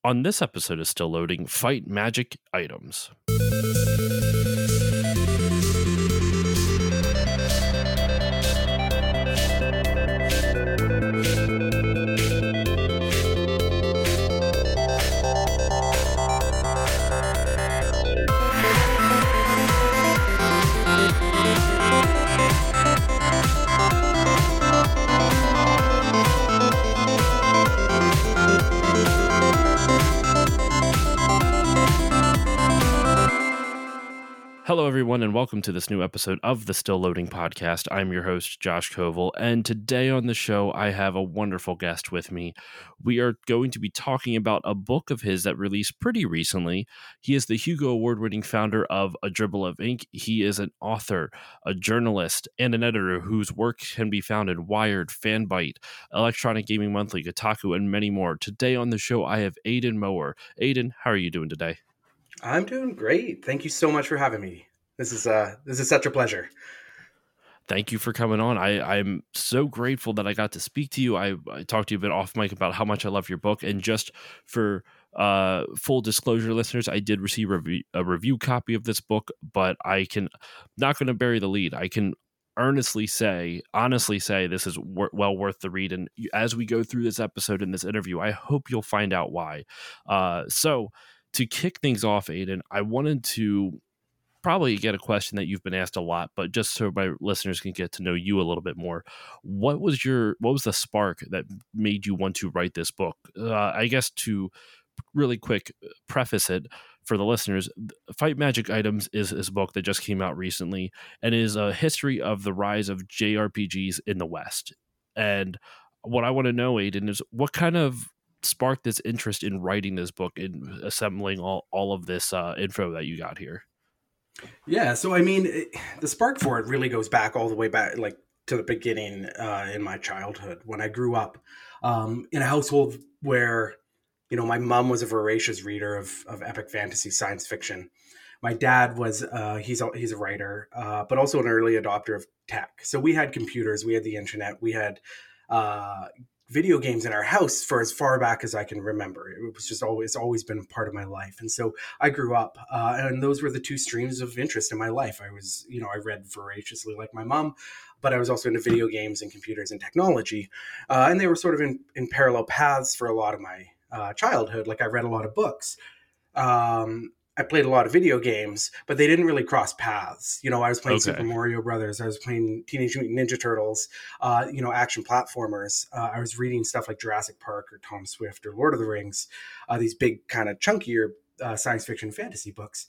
On this episode is Still Loading, Fight Magic Items. Hello, everyone, and welcome to this new episode of the Still Loading podcast. I'm your host, Josh Koval, and today on the show, I have a wonderful guest with me. We are going to be talking about a book of his that released pretty recently. He is the Hugo Award-winning founder of A Dribble of Ink. He is an author, a journalist, and an editor whose work can be found in Wired, Fanbyte, Electronic Gaming Monthly, Kotaku, and many more. Today on the show, I have Aidan Mower. Aidan, how are you doing today? I'm doing great. Thank you so much for having me. This is such a pleasure. Thank you for coming on. I'm so grateful that I got to speak to you. I talked to you a bit off mic about how much I love your book. And just for full disclosure, listeners, I did receive a review copy of this book, but not going to bury the lead. I can honestly say this is well worth the read. And as we go through this episode and this interview, I hope you'll find out why. So to kick things off, Aidan, I wanted to probably get a question that you've been asked a lot, but just so my listeners can get to know you a little bit more. What was the spark that made you want to write this book? I guess to really quick preface it for the listeners, Fight Magic Items is a book that just came out recently and is a history of the rise of JRPGs in the West. And what I want to know, Aidan, is what kind of sparked this interest in writing this book and assembling all of this info that you got here? Yeah, so I mean, the spark for it really goes back all the way back, like to the beginning in my childhood when I grew up in a household where, you know, my mom was a voracious reader of epic fantasy science fiction. My dad was he's a writer, but also an early adopter of tech. So we had computers, we had the internet, we had video games in our house for as far back as I can remember. It was just always been part of my life. And so I grew up and those were the two streams of interest in my life. I read voraciously like my mom, but I was also into video games and computers and technology. And they were sort of in parallel paths for a lot of my childhood. Like I read a lot of books. I played a lot of video games, but they didn't really cross paths. You know, I was playing Super Mario Brothers. I was playing Teenage Mutant Ninja Turtles, action platformers. I was reading stuff like Jurassic Park or Tom Swift or Lord of the Rings, these big kind of chunkier science fiction fantasy books.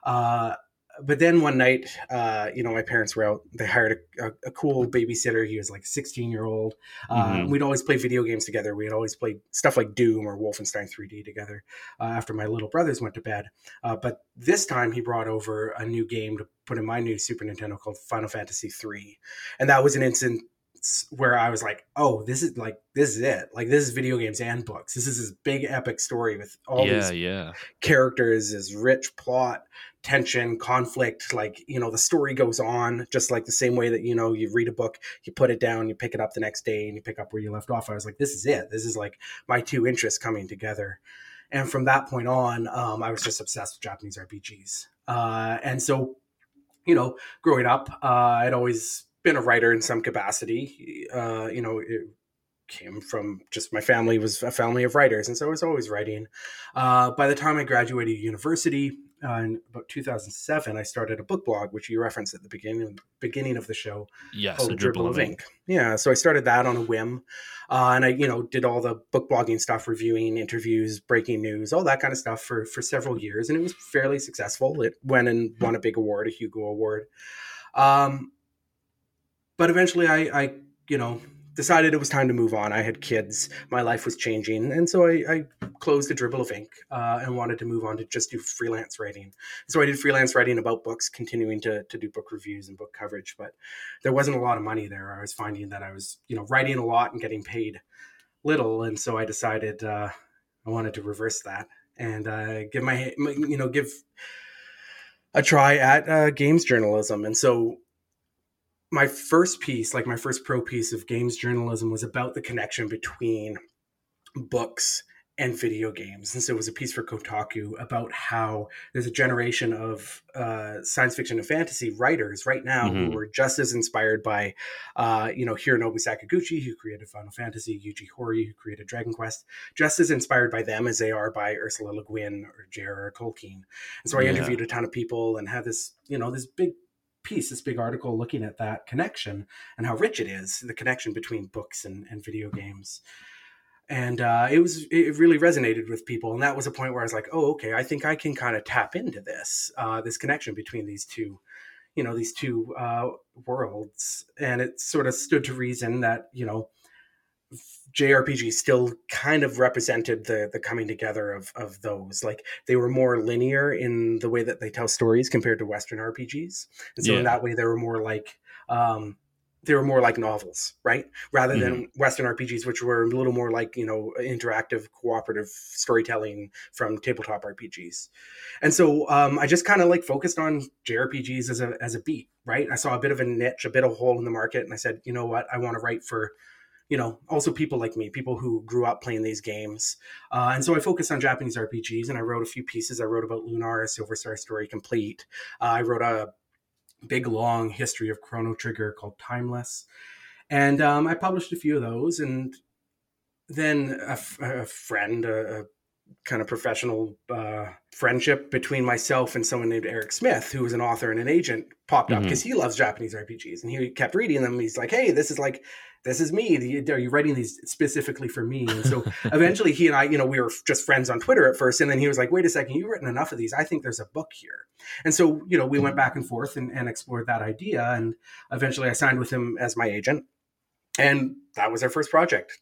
But then one night, my parents were out. They hired a cool babysitter. He was like a 16-year-old. We'd always play video games together. We had always played stuff like Doom or Wolfenstein 3D together after my little brothers went to bed. But this time he brought over a new game to put in my new Super Nintendo called Final Fantasy 3. And that was an instant where I was like, oh, this is it. Like, this is video games and books. This is this big epic story with all these characters, this rich plot, tension, conflict. Like, you know, the story goes on just like the same way that, you know, you read a book, you put it down, you pick it up the next day and you pick up where you left off. I was like, this is it. This is like my two interests coming together. And from that point on, I was just obsessed with Japanese RPGs. And so, you know, growing up, I'd always been a writer in some capacity. It came from just my family was a family of writers. And so I was always writing. By the time I graduated university in about 2007, I started a book blog, which you referenced at the beginning of the show. Yes, A Dribble of Ink. Yeah, so I started that on a whim. And I, did all the book blogging stuff, reviewing interviews, breaking news, all that kind of stuff for several years. And it was fairly successful. It went and won a big award, a Hugo Award. But eventually I decided it was time to move on. I had kids. My life was changing. And so I closed A Dribble of Ink and wanted to move on to just do freelance writing. So I did freelance writing about books, continuing to do book reviews and book coverage. But there wasn't a lot of money there. I was finding that I was, writing a lot and getting paid little. And so I decided I wanted to reverse that and give a try at games journalism. And so my first pro piece of games journalism was about the connection between books and video games. And so it was a piece for Kotaku about how there's a generation of science fiction and fantasy writers right now who Hmm. are just as inspired by, Hironobu Sakaguchi, who created Final Fantasy, Yuji Horii, who created Dragon Quest, just as inspired by them as they are by Ursula Le Guin or J.R.R. Tolkien. And so I Yeah. interviewed a ton of people and had this, this big piece, this big article looking at that connection and how rich it is, the connection between books and video games. And it really resonated with people, and that was a point where I was like, oh, okay, I think I can kind of tap into this connection between these two worlds. And it sort of stood to reason that JRPG still kind of represented the coming together of those. Like, they were more linear in the way that they tell stories compared to Western RPGs, and so in Yeah. that way um, they were more like novels, right? Rather Hmm. than Western RPGs, which were a little more like interactive, cooperative storytelling from tabletop RPGs. And so I just kind of like focused on JRPGs as a beat, right? I saw a bit of a niche, a bit of a hole in the market, and I said, you know what, I want to write for also people like me, people who grew up playing these games. And so I focused on Japanese RPGs, and I wrote a few pieces. I wrote about Lunar, Silver Star Story Complete. I wrote a big, long history of Chrono Trigger called Timeless. And I published a few of those. And then a friend, a kind of professional friendship between myself and someone named Eric Smith, who was an author and an agent, popped up Hmm. because he loves Japanese RPGs, and he kept reading them. He's like, "Hey, this is me. Are you writing these specifically for me?" And so eventually, he and I, we were just friends on Twitter at first, and then he was like, "Wait a second, you've written enough of these. I think there's a book here." And so, we went back and forth and explored that idea, and eventually, I signed with him as my agent, and that was our first project.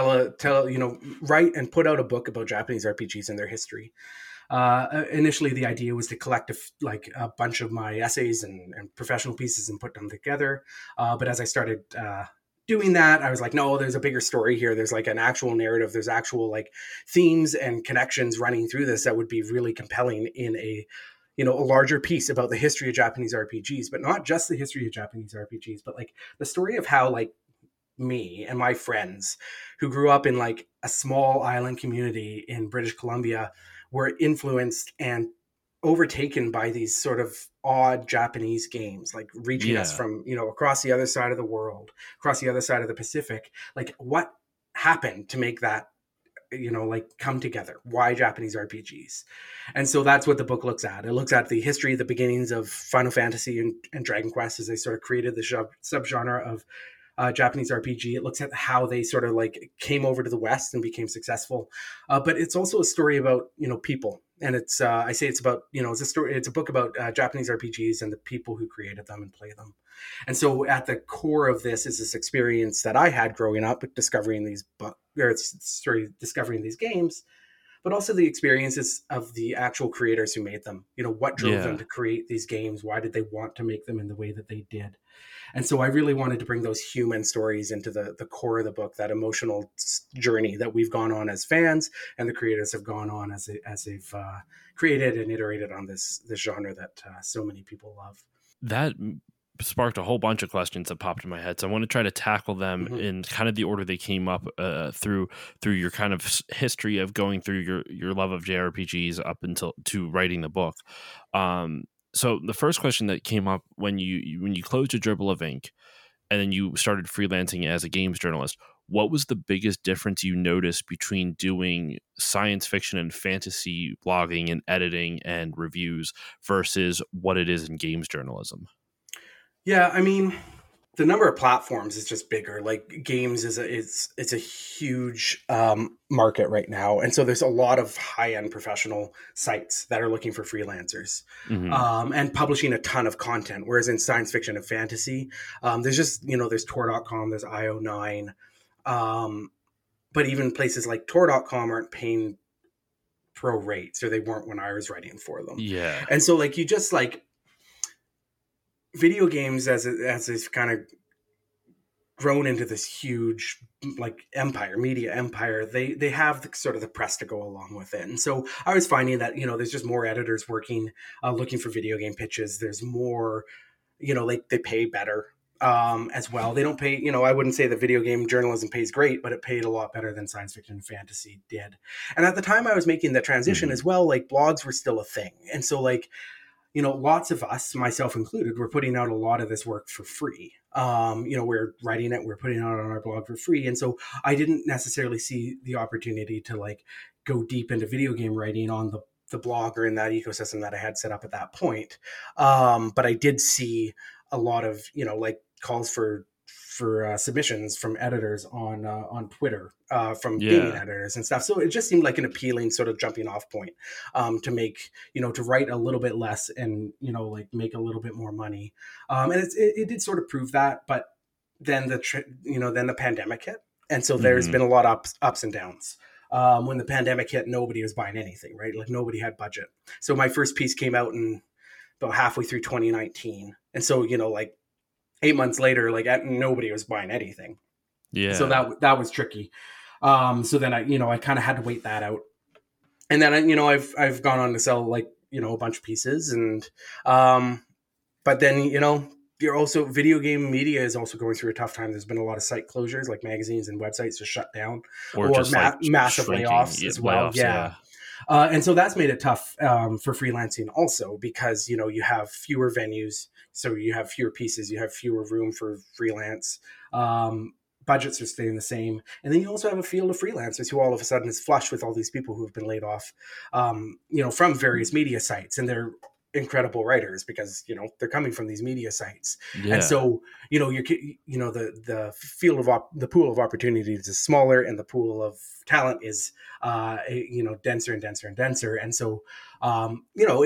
Write and put out a book about Japanese RPGs and their history. Initially, the idea was to collect a bunch of my essays and professional pieces and put them together. But as I started doing that, I was like, no, there's a bigger story here. There's like an actual narrative. There's actual like themes and connections running through this that would be really compelling in a larger piece about the history of Japanese RPGs, but not just the history of Japanese RPGs, but like the story of how like me and my friends who grew up in like a small island community in British Columbia were influenced and overtaken by these sort of odd Japanese games, like reaching us Yeah. from, across the other side of the world, across the other side of the Pacific. Like, what happened to make that, like, come together? Why Japanese RPGs? And so that's what the book looks at. It looks at the history, the beginnings of Final Fantasy and Dragon Quest as they sort of created the subgenre of Japanese RPG. It looks at how they sort of like came over to the West and became successful. But it's also a story about people, and it's I say it's about it's a story. It's a book about Japanese RPGs and the people who created them and play them. And so at the core of this is this experience that I had growing up, discovering these discovering these games, but also the experiences of the actual creators who made them. What drove them Yeah. to create these games? Why did they want to make them in the way that they did? And so I really wanted to bring those human stories into the core of the book, that emotional journey that we've gone on as fans and the creators have gone on as they've created and iterated on this genre that so many people love. That sparked a whole bunch of questions that popped in my head. So I want to try to tackle them Mm-hmm. in kind of the order they came up through your kind of history of going through your love of JRPGs up until to writing the book. So the first question that came up when you closed your Dribble of Ink and then you started freelancing as a games journalist, what was the biggest difference you noticed between doing science fiction and fantasy blogging and editing and reviews versus what it is in games journalism? Yeah, I mean, the number of platforms is just bigger. Like, games it's a huge market right now, and so there's a lot of high end professional sites that are looking for freelancers Hmm. and publishing a ton of content. Whereas in science fiction and fantasy, there's just there's Tor.com, there's IO9, um, but even places like Tor.com aren't paying pro rates, or they weren't when I was writing for them. Yeah. And so like you just like video games as it's kind of grown into this huge like media empire, they have sort of the press to go along with it. And so I was finding that there's just more editors working looking for video game pitches. There's more, like, they pay better. as well. They don't pay, you know, I wouldn't say that video game journalism pays great, but it paid a lot better than science fiction and fantasy did. And at the time I was making the transition Mhm. as well, like blogs were still a thing. And so like, you know, lots of us, myself included, were putting out a lot of this work for free. You know, we're writing it, we're putting it out on our blog for free. And so I didn't necessarily see the opportunity to like go deep into video game writing on the blog or in that ecosystem that I had set up at that point. But I did see a lot of, you know, like calls for submissions from editors on Twitter, from gaming Yeah. editors and stuff. So it just seemed like an appealing sort of jumping off point, to make, you know, to write a little bit less and, you know, like make a little bit more money. And it did sort of prove that, but then then the pandemic hit, and so there's Mhm. been a lot of ups and downs. When the pandemic hit, nobody was buying anything, right? Like nobody had budget. So my first piece came out in about halfway through 2019, and so, you know, like 8 months later, like nobody was buying anything. So Yeah. that was tricky. So then I, you know, I kind of had to wait that out, and then you know, I've gone on to sell like, you know, a bunch of pieces, and but then, you know, you're also, video game media is also going through a tough time. There's been a lot of site closures, like magazines and websites just shut down, Or or just like massive shrinking. layoffs Yeah, as well. layoffs. Yeah. Yeah. And so that's made it tough, for freelancing also, because, you know, you have fewer venues, so you have fewer pieces, you have fewer room for freelance. Um, Budgets are staying the same, and then you also have a field of freelancers who all of a sudden is flush with all these people who have been laid off, you know, from various media sites, and they're incredible writers because, you know, they're coming from these media sites. And Yeah. so, you know, you know, the field of the pool of opportunities is smaller, and the pool of talent is, you know, denser and denser and denser. And so, you know,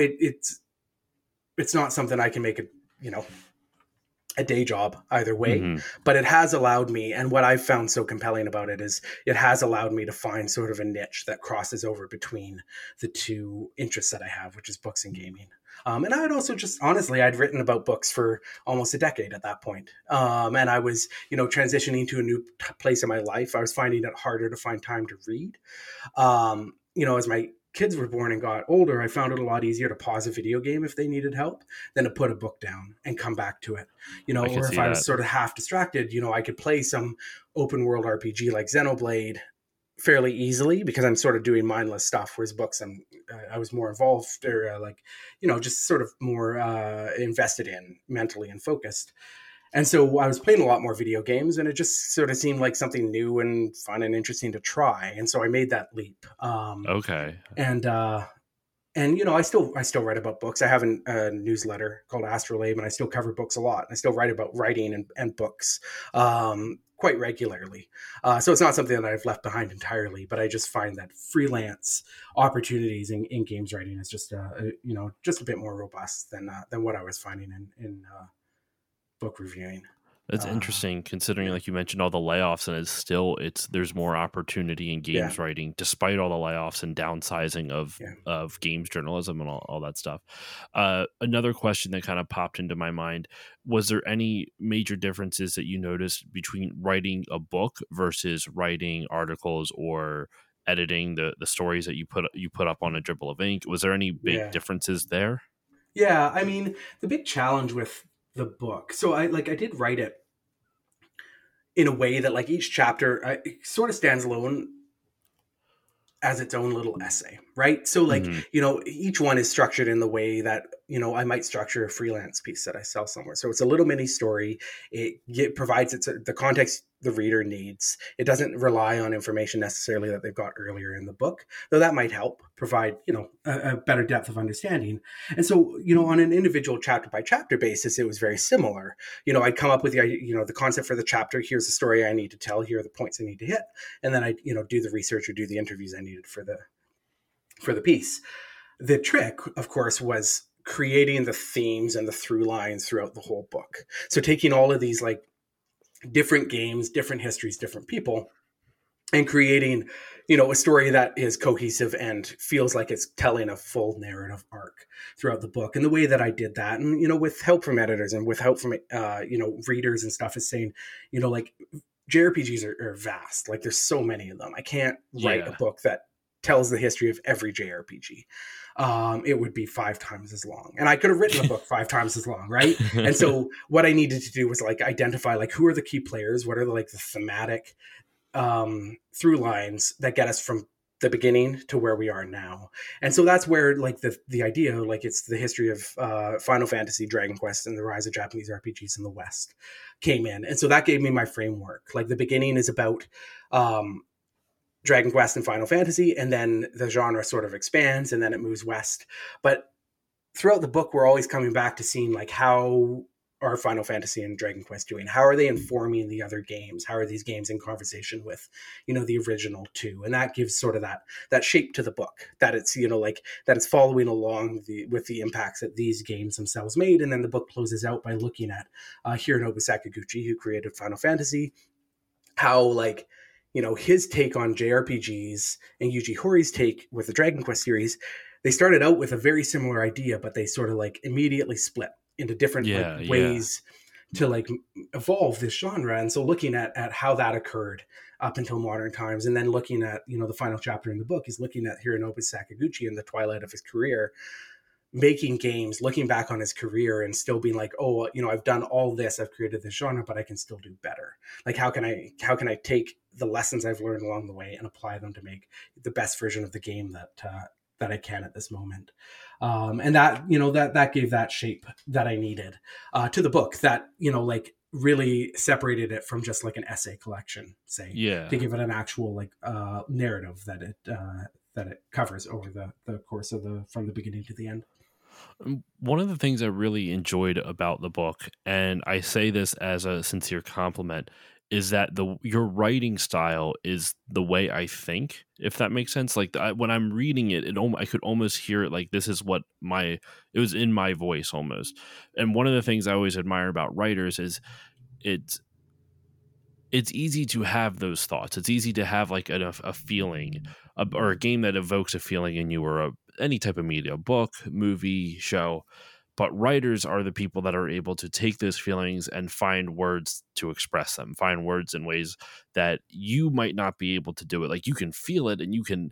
it's not something I can make a, you know, a day job either way, Mhm. but it has allowed me, and what I've found so compelling about it is it has allowed me to find sort of a niche that crosses over between the two interests that I have, which is books and gaming. And I had also just, honestly, I'd written about books for almost a decade at that point. And I was, you know, transitioning to a new place in my life. I was finding it harder to find time to read. You know, as my kids were born and got older, I found it a lot easier to pause a video game if they needed help than to put a book down and come back to it. You know, I can or if see I was that. sort of half distracted, you know, I could play some open world RPG like Xenoblade fairly easily because I'm sort of doing mindless stuff. Whereas books, I was more involved, or like, you know, just sort of more invested in mentally and focused. And so I was playing a lot more video games, and it just sort of seemed like something new and fun and interesting to try. And so I made that leap. Okay. And and you know, I still write about books. I have a newsletter called Astrolabe, and I still cover books a lot. I still write about writing and books, quite regularly. So it's not something that I've left behind entirely, but I just find that freelance opportunities in games writing is just you know, just a bit more robust than what I was finding in book reviewing. That's Uh, interesting considering, yeah, like you mentioned, all the layoffs, and it's there's more opportunity in yeah, games writing despite all the layoffs and downsizing yeah. of games journalism and all that stuff. Another question that kind of popped into my mind: was there any major differences that you noticed between writing a book versus writing articles or editing the stories that you put up on a dribble of ink? Was there any big Yeah. differences there? Yeah, I mean, the big challenge with the book. So I did write it in a way that like each chapter it sort of stands alone as its own little essay, right? So like, Hmm. you know, each one is structured in the way that, you know, I might structure a freelance piece that I sell somewhere. So it's a little mini story. It provides the context the reader needs. It doesn't rely on information necessarily that they've got earlier in the book, though that might help provide, you know, a better depth of understanding. And so, you know, on an individual chapter by chapter basis, it was very similar. You know, I'd come up with the, you know, the concept for the chapter. Here's the story I need to tell. Here are the points I need to hit, and then I, you know, do the research or do the interviews I needed for the piece. The trick, of course, was creating the themes and the through lines throughout the whole book. So taking all of these like different games, different histories, different people, and creating, you know, a story that is cohesive and feels like it's telling a full narrative arc throughout the book. And the way that I did that, and, you know, with help from editors and with help from you know, readers and stuff, is saying, you know, like JRPGs are vast. Like there's so many of them. I can't write a Yeah. book that tells the history of every JRPG. It would be 5 times as long, and I could have written a book 5 times as long, right? And so what I needed to do was like identify like who are the key players, what are like the thematic through lines that get us from the beginning to where we are now. And so that's where like the idea, like it's the history of Final Fantasy, Dragon Quest, and the rise of Japanese RPGs in the West came in. And so that gave me my framework. Like the beginning is about Dragon Quest and Final Fantasy, and then the genre sort of expands and then it moves west. But throughout the book, we're always coming back to seeing like how are Final Fantasy and Dragon Quest doing? How are they informing the other games? How are these games in conversation with, the original two? And that gives sort of that shape to the book, that it's, like that it's following along with the impacts that these games themselves made. And then the book closes out by looking at Hironobu Sakaguchi, who created Final Fantasy, how like, his take on JRPGs and Yuji Horí's take with the Dragon Quest series, they started out with a very similar idea, but they sort of like immediately split into different ways to like evolve this genre. And so looking at how that occurred up until modern times, and then looking at, the final chapter in the book is looking at Hironobu Sakaguchi in the twilight of his career, making games, looking back on his career and still being like, oh, I've done all this, I've created this genre, but I can still do better. Like, how can I take the lessons I've learned along the way and apply them to make the best version of the game that I can at this moment. And that, that gave that shape that I needed to the book that, like really separated it from just like an essay collection, say, to give it an actual like narrative that it covers over the course of from the beginning to the end. One of the things I really enjoyed about the book, and I say this as a sincere compliment, is that your writing style is the way I think, if that makes sense. Like when I'm reading it, I could almost hear it like this is what it was in my voice almost. And one of the things I always admire about writers is it's easy to have those thoughts. It's easy to have like a feeling or a game that evokes a feeling in you, or any type of media, book, movie, show. But writers are the people that are able to take those feelings and find words to express them, find words in ways that you might not be able to do it. Like you can feel it and you can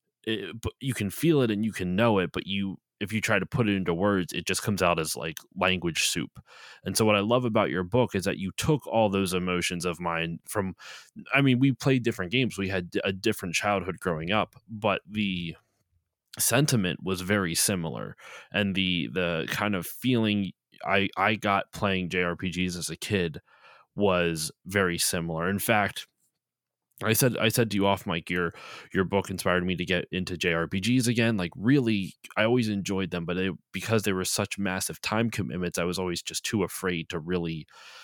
feel it and you can know it, but if you try to put it into words, it just comes out as like language soup. And so what I love about your book is that you took all those emotions of mine we played different games. We had a different childhood growing up, but the sentiment was very similar, and the kind of feeling I got playing JRPGs as a kid was very similar. In fact, I said to you off mic, your book inspired me to get into JRPGs again. Like really, I always enjoyed them, but because they were such massive time commitments, I was always just too afraid to really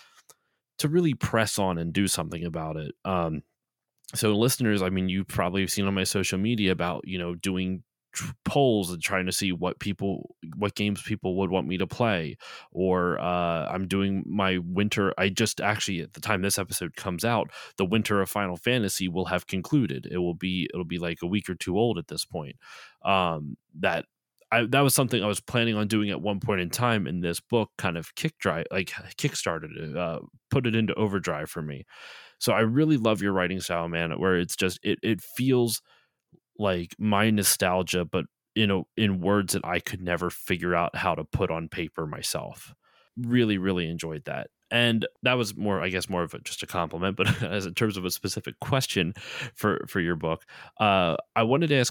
press on and do something about it. So listeners, you probably have seen on my social media about, doing polls and trying to see what games people would want me to play, or I'm doing my winter. I just actually, at the time this episode comes out, the winter of Final Fantasy will have concluded. It'll be like a week or two old at this point. That was something I was planning on doing at one point in time, and this book kind of kickstarted it, put it into overdrive for me. So I really love your writing style, man, where it's just it feels like my nostalgia, but in words that I could never figure out how to put on paper myself. Really, really enjoyed that. And that was more of just a compliment, but as in terms of a specific question for your book, I wanted to ask,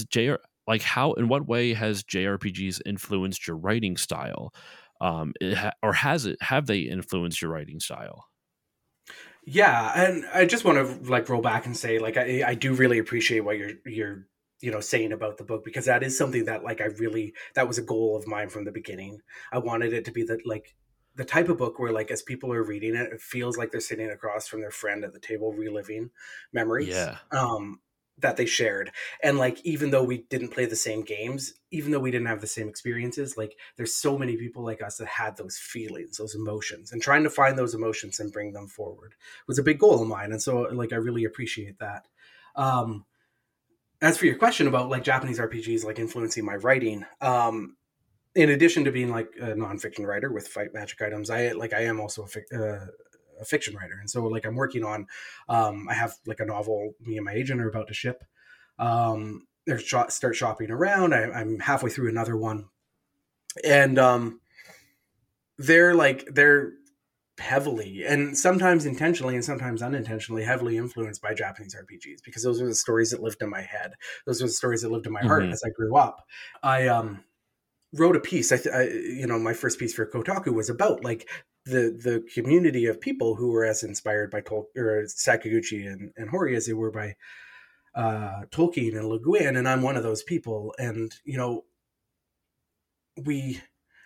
in what way has JRPGs influenced your writing style? Have they influenced your writing style? Yeah, and I just want to like roll back and say, like, I do really appreciate what you're saying about the book, because that is something that like that was a goal of mine from the beginning. I wanted it to be the type of book where like as people are reading it, it feels like they're sitting across from their friend at the table reliving memories. That they shared. And like, even though we didn't play the same games, even though we didn't have the same experiences, like there's so many people like us that had those feelings, those emotions, and trying to find those emotions and bring them forward was a big goal of mine. And so like, I really appreciate that. As for your question about like Japanese RPGs, like influencing my writing, in addition to being like a nonfiction writer with Fight Magic Items, I am also a fiction writer. And so like I'm working on, I have like a novel me and my agent are about to ship. start shopping around. I'm halfway through another one, and they're heavily, and sometimes intentionally and sometimes unintentionally, heavily influenced by Japanese RPGs, because those are the stories that lived in my head. Those are the stories that lived in my heart Mm-hmm. as I grew up. I wrote a piece. My first piece for Kotaku was about like the community of people who were as inspired by Sakaguchi and Hori as they were by Tolkien and Le Guin, and I'm one of those people. And we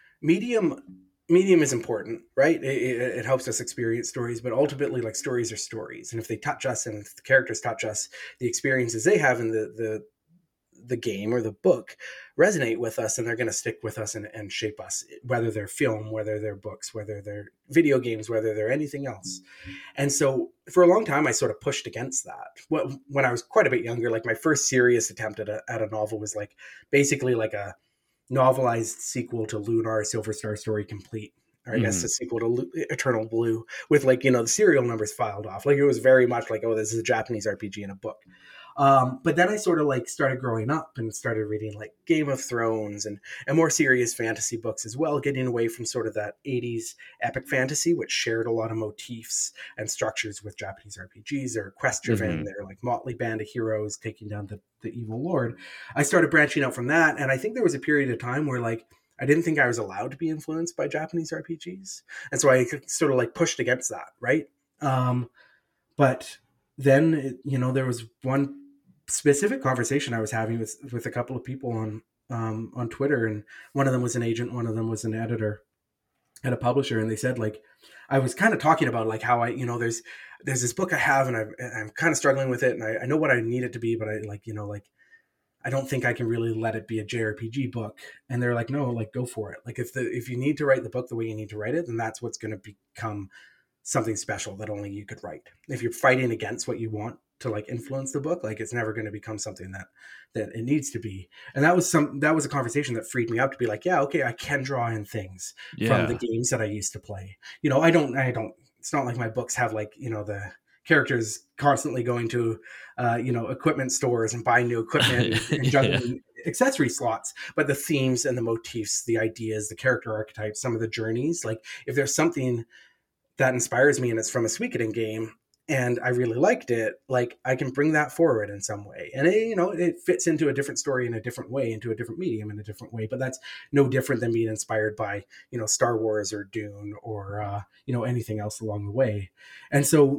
medium is important, right? It helps us experience stories, but ultimately, like, stories are stories, and if they touch us and if the characters touch us, the experiences they have in the game or the book resonate with us, and they're going to stick with us and shape us, whether they're film, whether they're books, whether they're video games, whether they're anything else. And so for a long time I sort of pushed against that. When I was quite a bit younger, like, my first serious attempt at a novel was like basically like a novelized sequel to Lunar Silver Star Story Complete, or I guess Mm-hmm. a sequel to Eternal Blue, with, like, the serial numbers filed off. Like, it was very much like, oh, this is a Japanese RPG in a book. But then I sort of like started growing up and started reading like Game of Thrones and more serious fantasy books as well, getting away from sort of that 80s epic fantasy, which shared a lot of motifs and structures with Japanese RPGs. They're quest driven, Mm-hmm. they're like motley band of heroes taking down the evil lord. I started branching out from that, and I think there was a period of time where, like, I didn't think I was allowed to be influenced by Japanese RPGs, and so I sort of like pushed against that, right? But then, there was one specific conversation I was having with a couple of people on Twitter, and one of them was an agent, one of them was an editor at a publisher, and they said, like, I was kind of talking about like how there's this book I have, and I'm kind of struggling with it, and I know what I need it to be, but I like I don't think I can really let it be a JRPG book. And they're like, no, like, go for it. Like, if you need to write the book the way you need to write it, then that's what's going to become something special that only you could write. If you're fighting against what you want to, like, influence the book, like, it's never going to become something that it needs to be. And that was a conversation that freed me up to be like, yeah, okay, I can draw in things from the Yeah. games that I used to play. I don't it's not like my books have, like, the characters constantly going to equipment stores and buying new equipment and Yeah. juggling accessory slots, but the themes and the motifs, the ideas, the character archetypes, some of the journeys, like, if there's something that inspires me and it's from a Suikoden game and I really liked it, like, I can bring that forward in some way. And it fits into a different story in a different way, into a different medium in a different way. But that's no different than being inspired by, Star Wars or Dune or, anything else along the way. And so,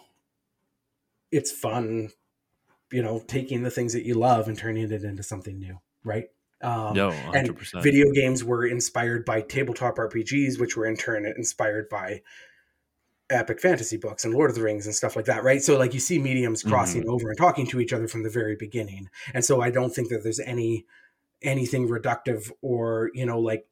it's fun, taking the things that you love and turning it into something new. Right. No, And 100%. video games were inspired by tabletop RPGs, which were in turn inspired by epic fantasy books and Lord of the Rings and stuff like that, right? So, like, you see mediums crossing Mm-hmm. over and talking to each other from the very beginning. And so I don't think that there's anything reductive or, like,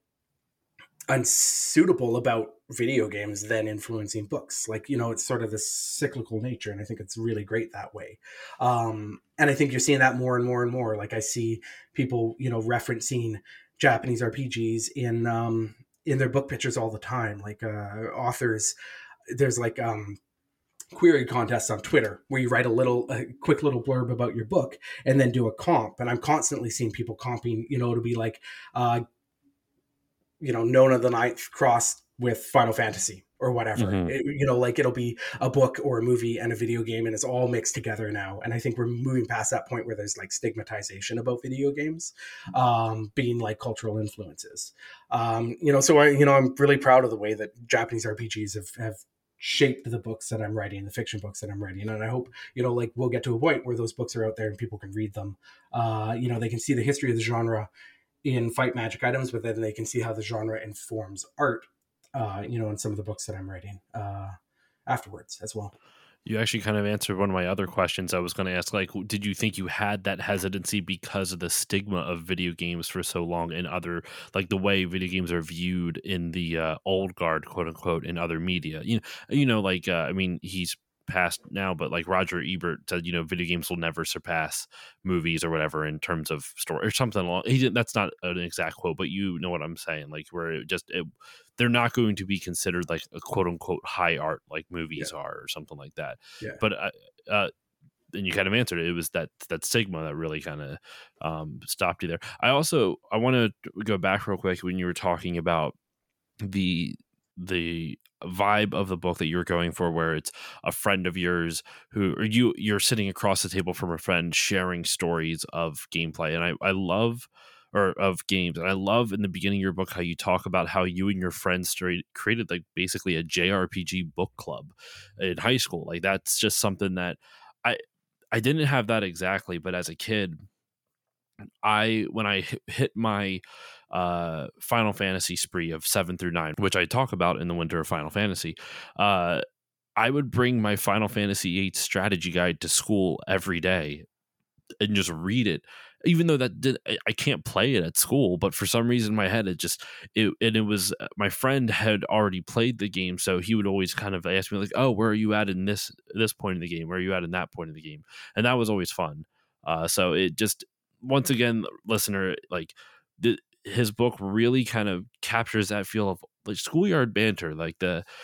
unsuitable about video games then influencing books. Like, it's sort of this cyclical nature, and I think it's really great that way. And I think you're seeing that more and more and more. Like, I see people, referencing Japanese RPGs in their book pictures all the time. Like, authors, there's like query contests on Twitter where you write a quick little blurb about your book and then do a comp. And I'm constantly seeing people comping, to be like, Nona the Ninth crossed with Final Fantasy or whatever. Mm-hmm. Like, it'll be a book or a movie and a video game, and it's all mixed together now. And I think we're moving past that point where there's like stigmatization about video games being like cultural influences. So I'm really proud of the way that Japanese RPGs have shaped the books that I'm writing, the fiction books that I'm writing. And I hope, like, we'll get to a point where those books are out there and people can read them. They can see the history of the genre in fight magic items, but then they can see how the genre informs art, in some of the books that I'm writing afterwards as well. You actually kind of answered one of my otr questions I was going to ask. Like, did you think you had that hesitancy because of the stigma of video games for so long and other, like, the way video games are viewed in the old guard, quote unquote, in other media? Like, I mean, he's passed now, but like Roger Ebert said, video games will never surpass movies or whatever in terms of story or something along. That's not an exact quote, but you know what I'm saying. Like, where they're not going to be considered like a quote unquote high art like Yeah. movies are or something like that. Yeah. But and you kind of answered it. It was that stigma that really kind of stopped you there. I want to go back real quick when you were talking about the vibe of the book that you were going for, where it's a friend of yours who, or you're sitting across the table from a friend sharing stories of gameplay, and I love, or of games, and I love in the beginning of your book how you talk about how you and your friends created like basically a JRPG book club in high school. Like that's just something that I I didn't have that exactly, but as a kid, when I hit my Final Fantasy spree of 7 through 9, which I talk about in the Winter of Final Fantasy, uh, I would bring my Final Fantasy 8 strategy guide to school every day and just read it. Even though I can't play it at school, but for some reason in my head it was my friend had already played the game, so he would always kind of ask me like, "Oh, where are you at in this point in the game? Where are you at in that point in the game?" And that was always fun. So it just, once again, listener, like his book really kind of captures that feel of like schoolyard banter, like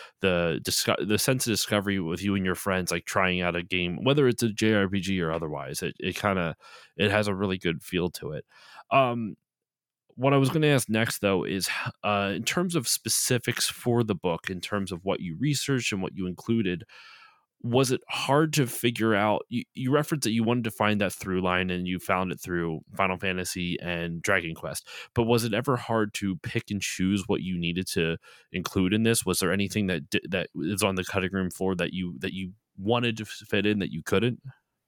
the sense of discovery with you and your friends, like trying out a game, whether it's a JRPG or otherwise. It kind of, it has a really good feel to it. Um, what I was going to ask next, though, is in terms of specifics for the book, in terms of what you researched and what you included, was it hard to figure out? You referenced that you wanted to find that through line and you found it through Final Fantasy and Dragon Quest, but was it ever hard to pick and choose what you needed to include in this? Was there anything that is on the cutting room floor that you wanted to fit in that you couldn't?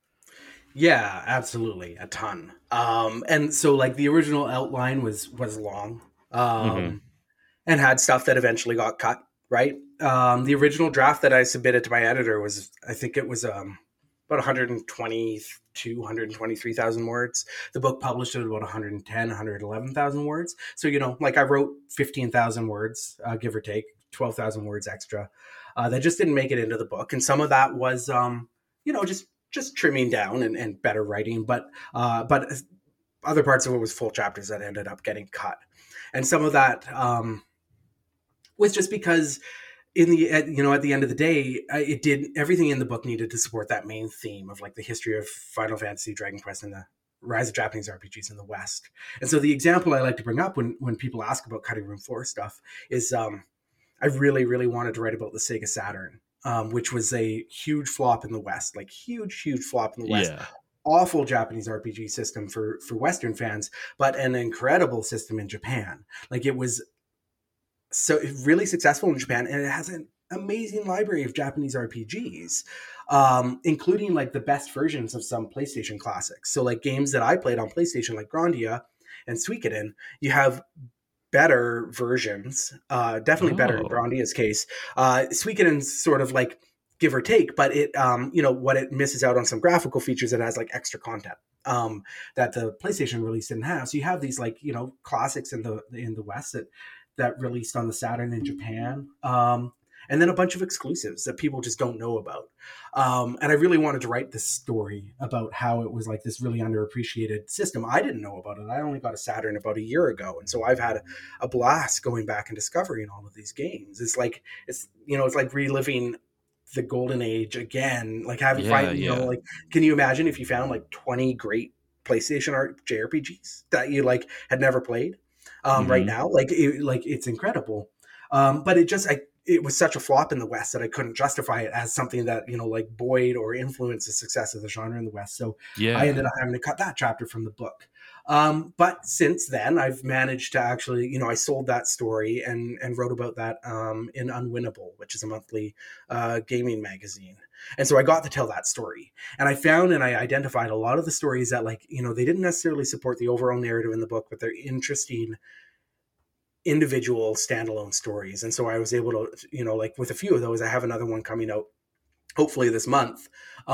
Yeah, absolutely, a ton. And so like the original outline was long, Mm-hmm. and had stuff that eventually got cut. Right. The original draft that I submitted to my editor was, I think it was about 122, 123,000 words. The book published at about 110, 111,000 words. So, like I wrote 15,000 words, give or take, 12,000 words extra. That just didn't make it into the book. And some of that was, just trimming down and better writing. But other parts of it was full chapters that ended up getting cut. And some of that was just because at the end of the day, it did, everything in the book needed to support that main theme of like the history of Final Fantasy, Dragon Quest, and the rise of Japanese RPGs in the West. And so the example I like to bring up when people ask about cutting room floor stuff is I really, really wanted to write about the Sega Saturn, which was a huge flop in the West, like huge, huge flop in the West. Yeah. Awful Japanese RPG system for Western fans, but an incredible system in Japan. Like it was so really successful in Japan, and it has an amazing library of Japanese RPGs, including like the best versions of some PlayStation classics. So like games that I played on PlayStation, like Grandia and Suikoden, you have better versions, definitely better in Oh. Grandia's case. Suikoden's sort of like give or take, but it, what it misses out on some graphical features, it has like extra content that the PlayStation release didn't have. So you have these like classics in the West that released on the Saturn in Japan. And then a bunch of exclusives that people just don't know about. And I really wanted to write this story about how it was like this really underappreciated system. I didn't know about it. I only got a Saturn about a year ago. And so I've had a blast going back and discovering all of these games. It's like reliving the golden age again. Like having Yeah, find, yeah. like, can you imagine if you found like 20 great PlayStation JRPGs that you like had never played? Right Mm-hmm. now. It's incredible. But it was such a flop in the West that I couldn't justify it as something that, like buoyed or influenced the success of the genre in the West. So I Yeah. ended up having to cut that chapter from the book. But since then, I've managed to actually, I sold that story and wrote about that in Unwinnable, which is a monthly gaming magazine. And so I got to tell that story. And I found and I identified a lot of the stories that, like, they didn't necessarily support the overall narrative in the book, but they're interesting individual standalone stories. And so I was able to, like with a few of those, I have another one coming out hopefully this month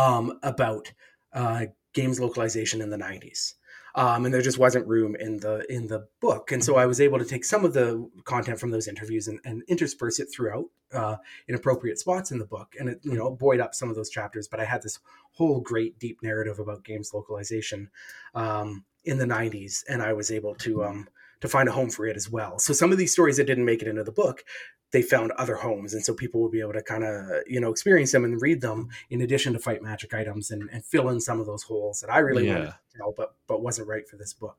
about games localization in the 90s. And there just wasn't room in the book, and so I was able to take some of the content from those interviews and intersperse it throughout in appropriate spots in the book, and it buoyed up some of those chapters. But I had this whole great deep narrative about games localization in the 90s, and I was able to find a home for it as well. So some of these stories that didn't make it into the book, they found other homes. And so people will be able to kind of, experience them and read them in addition to fight magic items and fill in some of those holes that I really wanted to tell, but wasn't right for this book.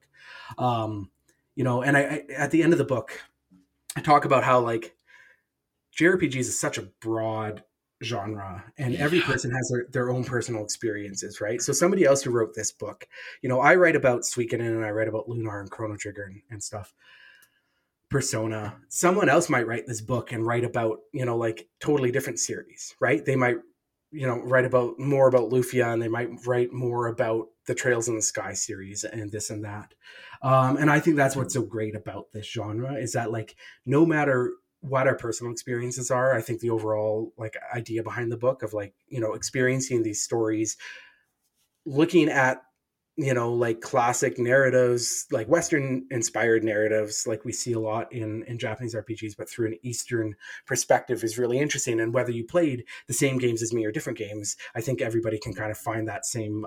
And I at the end of the book, I talk about how like JRPGs is such a broad genre and every person has their own personal experiences, right? So somebody else who wrote this book, I write about Suikoden and I write about Lunar and Chrono Trigger and stuff. Persona. Someone else might write this book and write about, like totally different series, right? They might, write about more about Lufia and they might write more about the Trails in the Sky series and this and that. And I think that's what's so great about this genre is that like, no matter what our personal experiences are, I think the overall like idea behind the book of like, experiencing these stories, looking at like classic narratives, like Western inspired narratives, like we see a lot in Japanese RPGs, but through an Eastern perspective is really interesting. And whether you played the same games as me or different games, I think everybody can kind of find that same,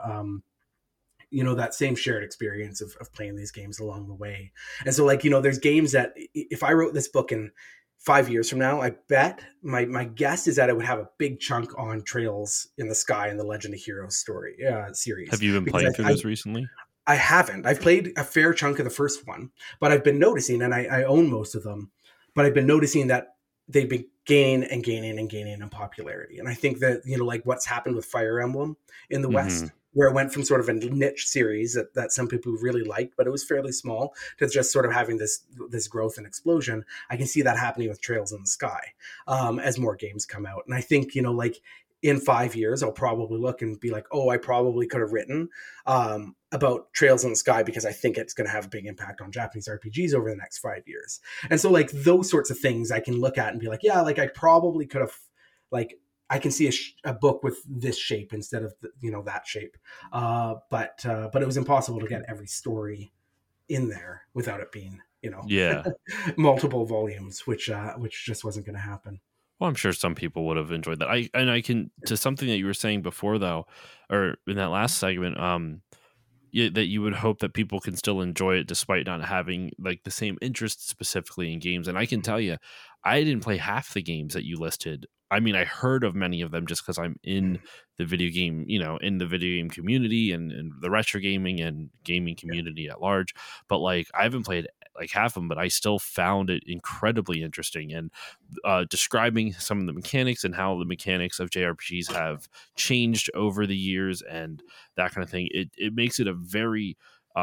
that same shared experience of playing these games along the way. And so like, there's games that if I wrote this book in 5 years from now, I bet my guess is that it would have a big chunk on Trails in the Sky and the Legend of Heroes story series. Have you been playing through this recently? I haven't. I've played a fair chunk of the first one, but I've been noticing, and I own most of them, but I've been noticing that they've been gaining in popularity. And I think that, like what's happened with Fire Emblem in the West, where it went from sort of a niche series that some people really liked, but it was fairly small, to just sort of having this growth and explosion. I can see that happening with Trails in the Sky as more games come out. And I think, like in 5 years, I'll probably look and be like, oh, I probably could have written about Trails in the Sky because I think it's going to have a big impact on Japanese RPGs over the next 5 years. And so like those sorts of things I can look at and be like, yeah, like I probably could have like, I can see a book with this shape instead of that shape, but it was impossible to get every story in there without it being multiple volumes, which just wasn't going to happen. Well, I'm sure some people would have enjoyed that. I can to something that you were saying before though, or in that last segment, that you would hope that people can still enjoy it despite not having like the same interest specifically in games. And I can tell you, I didn't play half the games that you listed. I mean, I heard of many of them just because I'm in the video game, in the video game community and the retro gaming and gaming community at large. But like, I haven't played like half of them, but I still found it incredibly interesting. And describing some of the mechanics and how the mechanics of JRPGs have changed over the years and that kind of thing, it makes it a very,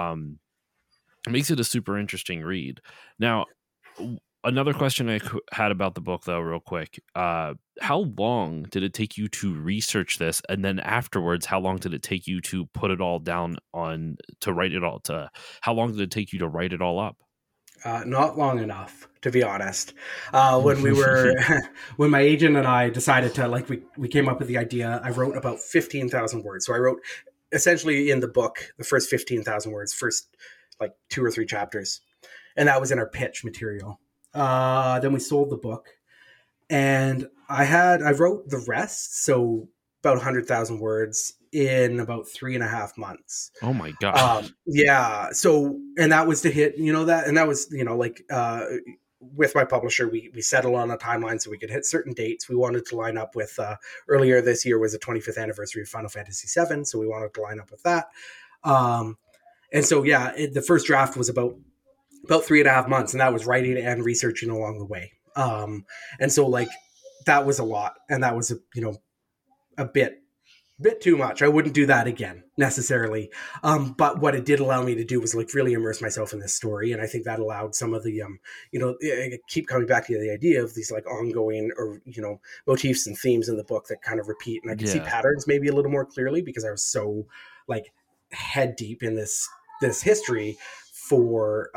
it makes it a super interesting read. Now, another question I had about the book, though, real quick. How long did it take you to research this? And then afterwards, how long did it take you to put it all down to write it all? How long did it take you to write it all up? Not long enough, to be honest. When when my agent and I decided to, we came up with the idea, I wrote about 15,000 words. So I wrote essentially in the book, the first 15,000 words, first 2 or 3 chapters. And that was in our pitch material. Then we sold the book and I wrote the rest. So about 100,000 words in about 3.5 months. Oh my God. Yeah. So, and that was to hit, that, and that was, with my publisher, we settled on a timeline so we could hit certain dates. We wanted to line up with, earlier this year was the 25th anniversary of Final Fantasy VII. So we wanted to line up with that. And so, yeah, the first draft was about 3.5 months, and that was writing and researching along the way. And so that was a lot, and that was a bit too much. I wouldn't do that again necessarily. But what it did allow me to do was really immerse myself in this story. And I think that allowed some of the, I keep coming back to the idea of these ongoing or, motifs and themes in the book that kind of repeat. And I can see patterns maybe a little more clearly because I was so head deep in this history for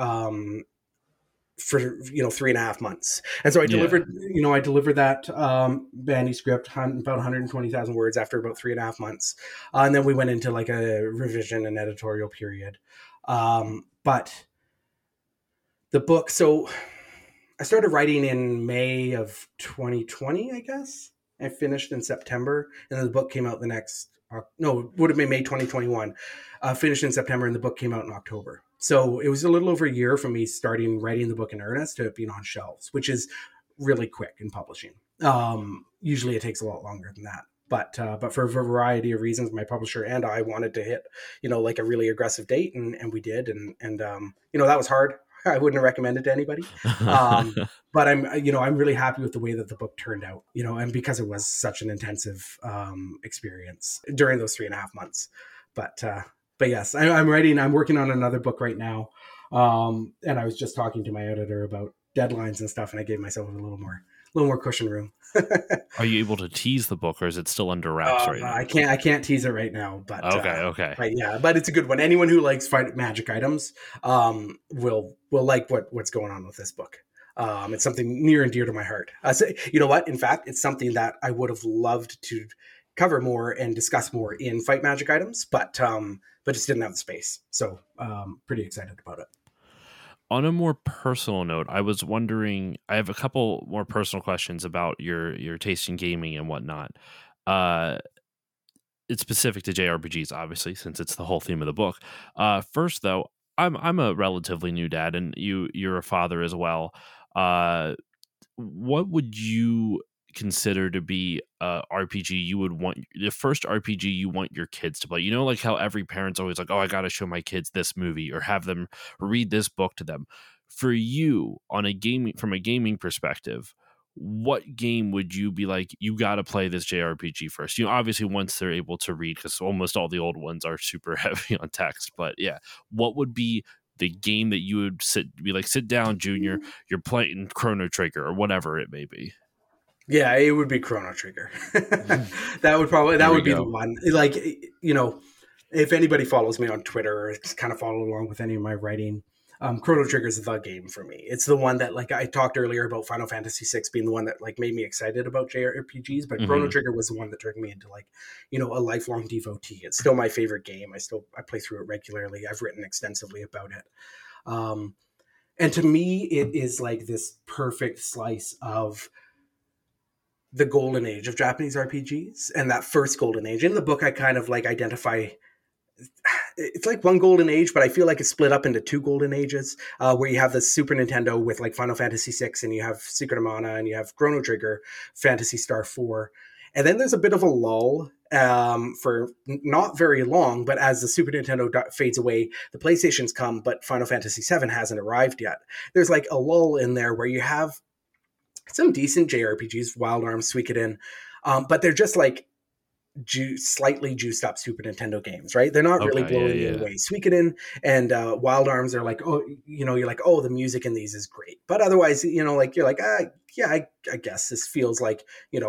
3.5 months. And so I delivered, I delivered that manuscript, about 120,000 words after about 3.5 months. And then we went into a revision and editorial period. But the book, so I started writing in May of 2020, I guess. I finished in September, and then the book came out it would have been May 2021. Finished in September, and the book came out in October. So it was a little over a year from me starting writing the book in earnest to it being on shelves, which is really quick in publishing. Usually it takes a lot longer than that. But for a variety of reasons, my publisher and I wanted to hit, like a really aggressive date, and we did, and that was hard. I wouldn't recommend it to anybody. But I'm really happy with the way that the book turned out, and because it was such an intensive experience during those 3.5 months. But yes, I'm working on another book right now. And I was just talking to my editor about deadlines and stuff, and I gave myself a little more cushion room. Are you able to tease the book, or is it still under wraps right now? I can't tease it right now, but okay. But it's a good one. Anyone who likes magic items will like what's going on with this book. It's something near and dear to my heart. So, you know what? In fact, it's something that I would have loved to cover more and discuss more in Fight Magic Items, but just didn't have the space. So pretty excited about it. On a more personal note, I was wondering, I have a couple more personal questions about your taste in gaming and whatnot. It's specific to JRPGs, obviously, since it's the whole theme of the book. First, though, I'm a relatively new dad, and you're a father as well. What would you consider to be a RPG you would want, the first RPG you want your kids to play? Like how every parent's always like, oh, I gotta show my kids this movie or have them read this book to them. For you, from a gaming perspective, what game would you be like, you gotta play this JRPG first? Obviously once they're able to read, because almost all the old ones are super heavy on text, but yeah, what would be the game that you would sit down, Junior, you're playing Chrono Trigger or whatever it may be? Yeah, it would be Chrono Trigger. That would be the one. Like, if anybody follows me on Twitter or kind of follow along with any of my writing, Chrono Trigger is the game for me. It's the one that, like, I talked earlier about Final Fantasy VI being the one that like made me excited about JRPGs, but Chrono Trigger was the one that turned me into like, a lifelong devotee. It's still my favorite game. I play through it regularly. I've written extensively about it. And to me, it is like this perfect slice of the golden age of Japanese RPGs, and that first golden age. In the book, I kind of like identify, it's like one golden age, but I feel like it's split up into two golden ages, where you have the Super Nintendo with like Final Fantasy VI, and you have Secret of Mana, and you have Chrono Trigger, Phantasy Star 4. And then there's a bit of a lull for not very long, but as the Super Nintendo fades away, the PlayStations come, but Final Fantasy VII hasn't arrived yet. There's like a lull in there where you have some decent JRPGs, Wild Arms, Suikoden, but they're just like slightly juiced up Super Nintendo games, right? They're not really blowing you away. Suikoden and Wild Arms are like, oh, you're like, oh, the music in these is great, but otherwise, like you're like, yeah, I guess this feels like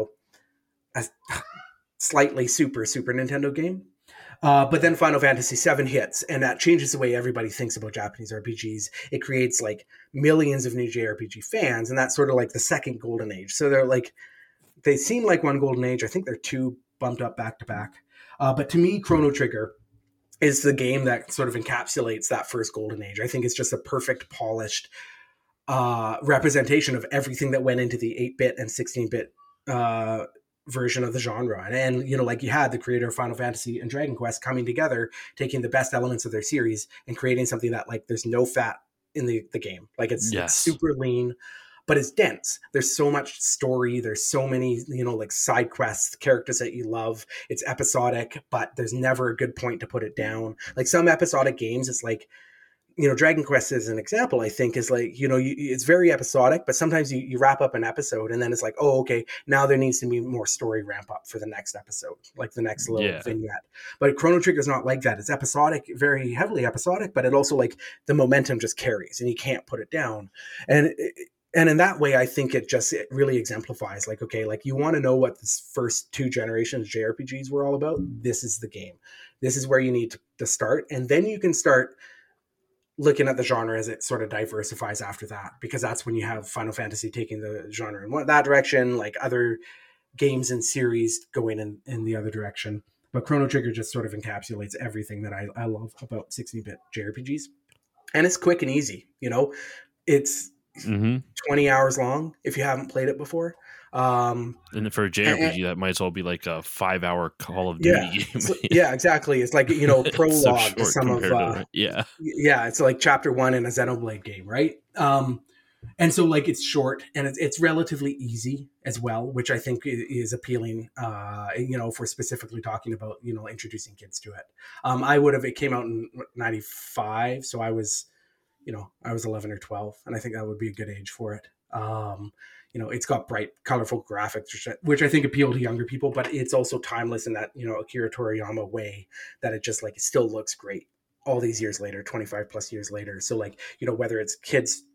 a slightly Super Nintendo game. But then Final Fantasy VII hits, and that changes the way everybody thinks about Japanese RPGs. It creates like millions of new JRPG fans, and that's sort of like the second golden age. So they seem like one golden age. I think they're two bumped up back to back. But to me, Chrono Trigger is the game that sort of encapsulates that first golden age. I think it's just a perfect, polished representation of everything that went into the 8-bit and 16-bit version of the genre. And like you had the creator of Final Fantasy and Dragon Quest coming together, taking the best elements of their series and creating something that like there's no fat in the game. Like it's super lean, but it's dense. There's so much story. There's so many, like side quests, characters that you love. It's episodic, but there's never a good point to put it down. Like some episodic games, it's like, Dragon Quest as an example, I think is like, it's very episodic, but sometimes you wrap up an episode and then it's like, oh, okay, now there needs to be more story ramp up for the next episode, like the next little vignette. But Chrono Trigger is not like that. It's episodic, very heavily episodic, but it also like the momentum just carries and you can't put it down. And in that way, I think it really exemplifies like, okay, like you want to know what this first two generations JRPGs were all about. This is the game. This is where you need to start. And then you can start looking at the genre as it sort of diversifies after that, because that's when you have Final Fantasy taking the genre in that direction, like other games and series going in the other direction. But Chrono Trigger just sort of encapsulates everything that I love about 16-bit JRPGs. And it's quick and easy, It's 20 hours long if you haven't played it before. And for a And, JRPG, that might as well be like a 5-hour Call of yeah, Duty game. so, yeah, exactly. It's like, It's so prologue to short some of, compared to yeah. yeah, it's like chapter one in a Xenoblade game, right? And so like it's short and it's relatively easy as well, which I think is appealing. If we're specifically talking about introducing kids to it. It came out in '95, so I was 11 or 12, and I think that would be a good age for it. It's got bright, colorful graphics, which I think appeal to younger people, but it's also timeless in that Akira Toriyama way, that it just like it still looks great all these years later, 25 plus years later. So like whether it's kids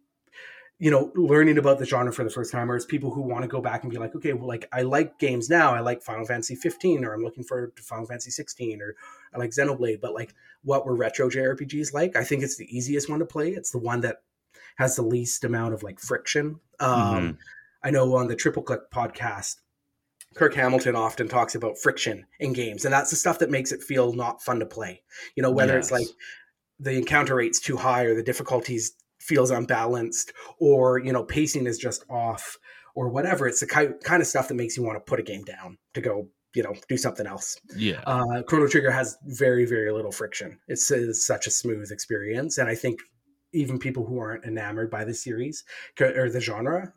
learning about the genre for the first time, or it's people who want to go back and be like, okay, well, like I like games now. I like Final Fantasy 15, or I'm looking forward to Final Fantasy 16, or I like Xenoblade. But like, what were retro JRPGs like? I think it's the easiest one to play. It's the one that has the least amount of like friction. Hmm. I know on the Triple Click podcast, Kirk Hamilton often talks about friction in games, and that's the stuff that makes it feel not fun to play. Whether it's like Yes. the encounter rate's too high, or the difficulties feels unbalanced, or pacing is just off, or whatever. It's the kind of stuff that makes you want to put a game down to go do something else. Yeah. Chrono Trigger has very, very little friction. It's such a smooth experience, and I think even people who aren't enamored by the series or the genre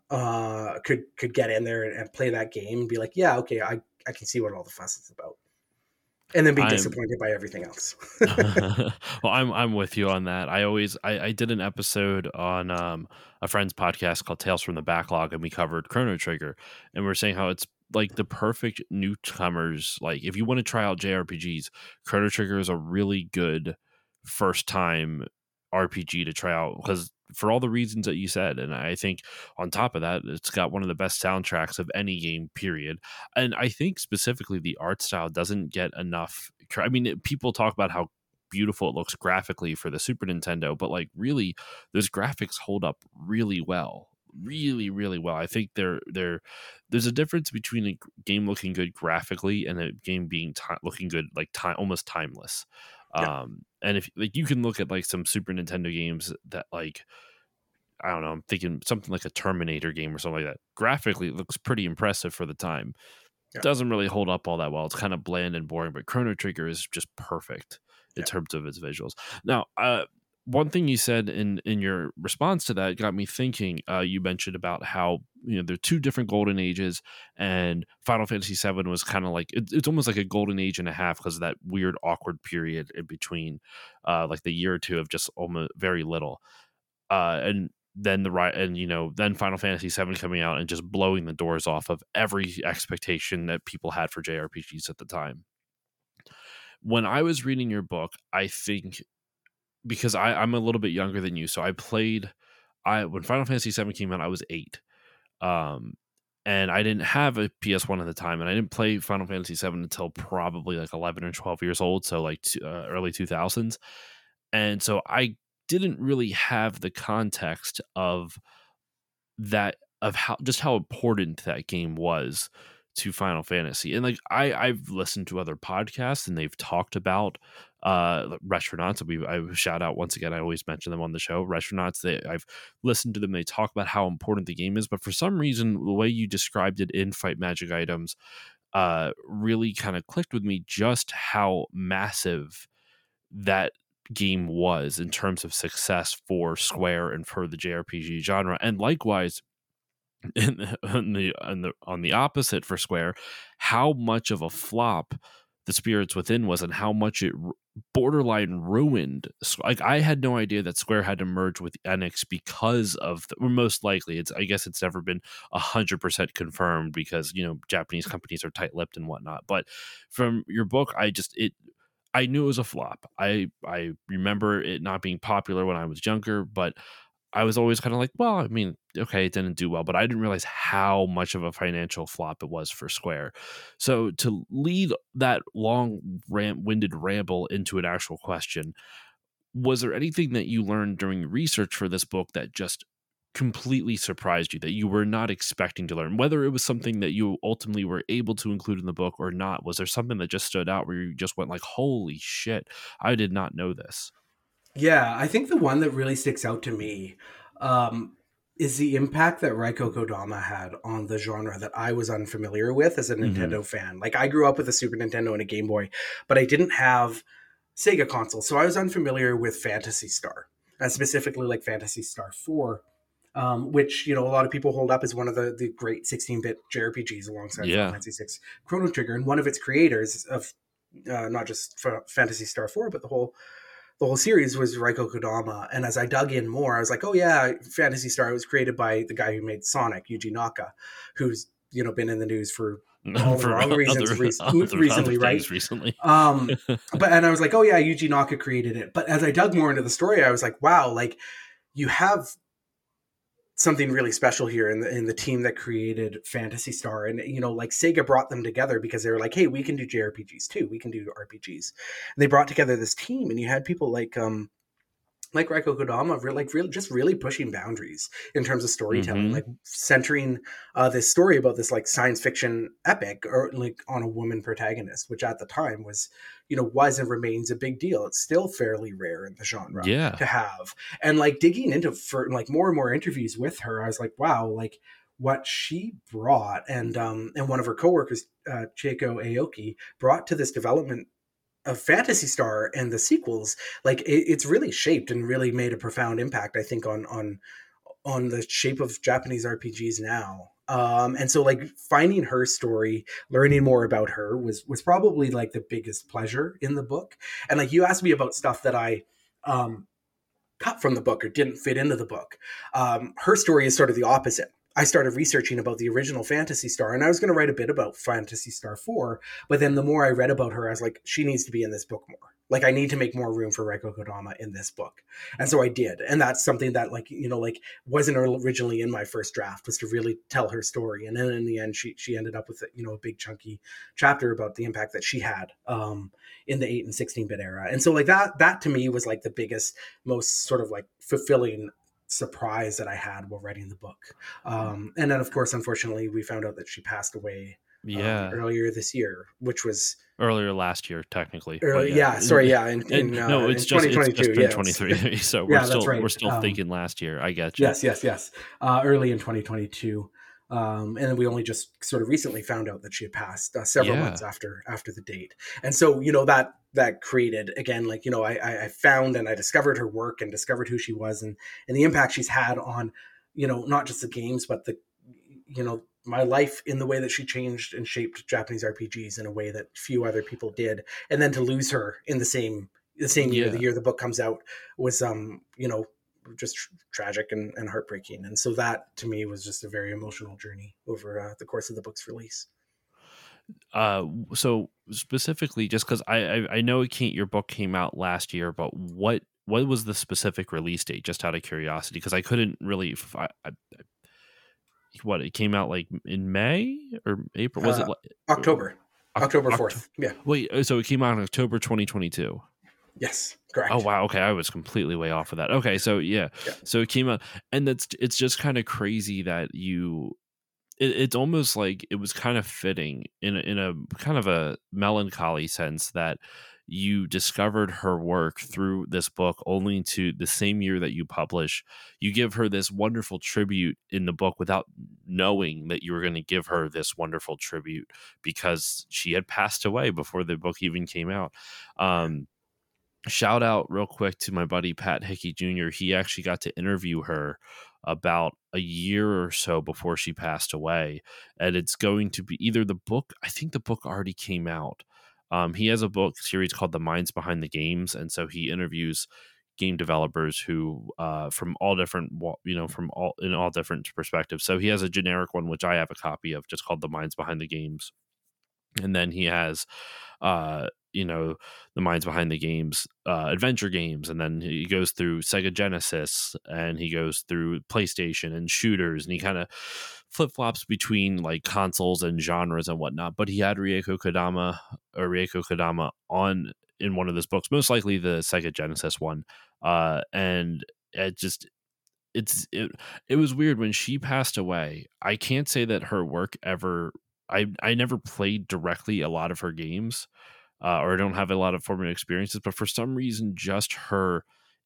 could get in there and play that game and be like, yeah, okay, I can see what all the fuss is about, and then be I'm disappointed by everything else. well, I'm with you on that. I did an episode on a friend's podcast called Tales from the Backlog, and we covered Chrono Trigger, and we're saying how it's like the perfect newcomers. Like if you want to try out JRPGs, Chrono Trigger is a really good first time RPG to try out, because for all the reasons that you said. And I think on top of that, it's got one of the best soundtracks of any game, period. And I think specifically the art style doesn't get enough. I mean, people talk about how beautiful it looks graphically for the Super Nintendo, but like really, those graphics hold up really well. Really, really well. I think there's a difference between a game looking good graphically and a game being looking good, like almost timeless. Yeah. And if like you can look at like some Super Nintendo games that like I don't know, I'm thinking something like a Terminator game or something like that. Graphically, it looks pretty impressive for the time. Yeah. Doesn't really hold up all that well. It's kind of bland and boring, but Chrono Trigger is just perfect in Yeah. terms of its visuals. Now, one thing you said in your response to that got me thinking. You mentioned about how there are two different golden ages, and Final Fantasy VII was kind of like it's almost like a golden age and a half because of that weird awkward period in between, like the year or two of just almost very little, and then then Final Fantasy VII coming out and just blowing the doors off of every expectation that people had for JRPGs at the time. When I was reading your book, I think because I'm a little bit younger than you, so I when Final Fantasy VII came out, I was 8. Um, and I didn't have a PS1 at the time, and I didn't play Final Fantasy VII until probably like 11 or 12 years old, so like early 2000s. And so I didn't really have the context of that, of how important that game was to Final Fantasy. And like I've listened to other podcasts and they've talked about Retronauts. I shout out once again, I always mention them on the show. Retronauts, I've listened to them, they talk about how important the game is, but for some reason the way you described it in Fight Magic Items really kind of clicked with me, just how massive that game was in terms of success for Square and for the JRPG genre. And likewise, on the opposite for Square, how much of a flop the Spirits Within was, and how much it borderline ruined. Like I had no idea that Square had to merge with Enix because of or most likely I guess it's never been 100% confirmed because Japanese companies are tight-lipped and whatnot. But from your book, I knew it was a flop. I remember it not being popular when I was younger, but I was always kind of like, well, I mean, okay, it didn't do well, but I didn't realize how much of a financial flop it was for Square. So to lead that long winded ramble into an actual question, was there anything that you learned during research for this book that just completely surprised you, that you were not expecting to learn, whether it was something that you ultimately were able to include in the book or not? Was there something that just stood out where you just went like, holy shit, I did not know this? Yeah, I think the one that really sticks out to me, um, is the impact that Reiko Kodama had on the genre that I was unfamiliar with as a Hmm. Nintendo fan. Like, I grew up with a Super Nintendo and a Game Boy, but I didn't have Sega consoles, so I was unfamiliar with Phantasy Star, and specifically like Phantasy Star 4, which, you know, a lot of people hold up as one of the great 16-bit JRPGs alongside Final Yeah. Fantasy 6 Chrono Trigger, and one of its creators of not just Phantasy Star 4, but the whole series was Reiko Kodama. And as I dug in more, I was like, oh yeah, Fantasy Star was created by the guy who made Sonic, Yuji Naka, who's, you know, been in the news for all the For wrong reasons other recently, right? things recently. And I was like, oh yeah, Yuji Naka created it. But as I dug more into the story, I was like, wow, like you have something really special here in the team that created Fantasy Star. And, you know, like Sega brought them together because they were like, hey, we can do JRPGs too, we can do RPGs. And they brought together this team, and you had people like Reiko Kodama, really, just really pushing boundaries in terms of storytelling, Hmm. like centering this story about this like science fiction epic, or like on a woman protagonist, which at the time was, you know, was and remains a big deal. It's still fairly rare in the genre Yeah. to have, and like digging into for like more and more interviews with her, I was like, wow, like what she brought, and one of her coworkers, Chieko Aoki, brought to this development of Fantasy Star and the sequels, like it's really shaped and really made a profound impact, I think, on the shape of Japanese RPGs now. And so like finding her story, learning more about her was probably like the biggest pleasure in the book. And like you asked me about stuff that I um cut from the book or didn't fit into the book. Her story is sort of the opposite. I started researching about the original Fantasy Star, and I was going to write a bit about Fantasy Star 4, but then the more I read about her, I was like, she needs to be in this book more. Like, I need to make more room for Reiko Kodama in this book. And so I did. And that's something that, like, you know, like wasn't originally in my first draft, was to really tell her story. And then in the end, she ended up with, you know, a big chunky chapter about the impact that she had in the 8 and 16-bit era. And so like that to me was like the biggest, most sort of like fulfilling surprise that I had while writing the book. And then, of course, unfortunately, we found out that she passed away Yeah. earlier this year, which was Earlier last year, technically, but early. yeah. Yeah, sorry, yeah, And no, in 2022. it's been Yes, 23. So yeah, that's right. we're still thinking last year. I get you. Yes, yes, yes. Early in 2022. And then we only just sort of recently found out that she had passed several months Yeah. after the date. And so, you know, that created, again, like, you know, I found and I discovered her work and discovered who she was, and the impact she's had on, you know, not just the games, but the, you know, my life, in the way that she changed and shaped Japanese RPGs in a way that few other people did. And then to lose her in the same year, the Yeah. year the book comes out, was you know, just tragic and heartbreaking. And so that to me was just a very emotional journey over the course of the book's release. So specifically, just because I know your book came out last year, but what was the specific release date? Just out of curiosity, because I couldn't really. What, it came out like in May or April? Was it Uh, like October, October October? 4th. Yeah. Wait, so it came out in October 2022. Yes. Oh Correct. wow, okay, I was completely way off of that. Okay, so yeah, Yeah. so it came out, and it's just kind of crazy that it's almost like it was kind of fitting in a kind of a melancholy sense that you discovered her work through this book, only to the same year that you publish, you give her this wonderful tribute in the book without knowing that you were going to give her this wonderful tribute, because she had passed away before the book even came out. Um, Shout out real quick to my buddy Pat Hickey Jr. He actually got to interview her about a year or so before she passed away. And it's going to be either the book, I think the book already came out. He has a book series called The Minds Behind the Games. And so he interviews game developers who, from all different, from all in all different perspectives. So he has a generic one, which I have a copy of, just called The Minds Behind the Games. And then he has the minds behind the games, adventure games, and then he goes through Sega Genesis, and he goes through PlayStation and shooters, and he kind of flip-flops between like consoles and genres and whatnot. But he had Rieko Kodama on in one of his books, most likely the Sega Genesis one, and it just it was weird when she passed away. I can't say that her work ever, I never played directly a lot of her games, or I don't have a lot of formative experiences, but for some reason, just her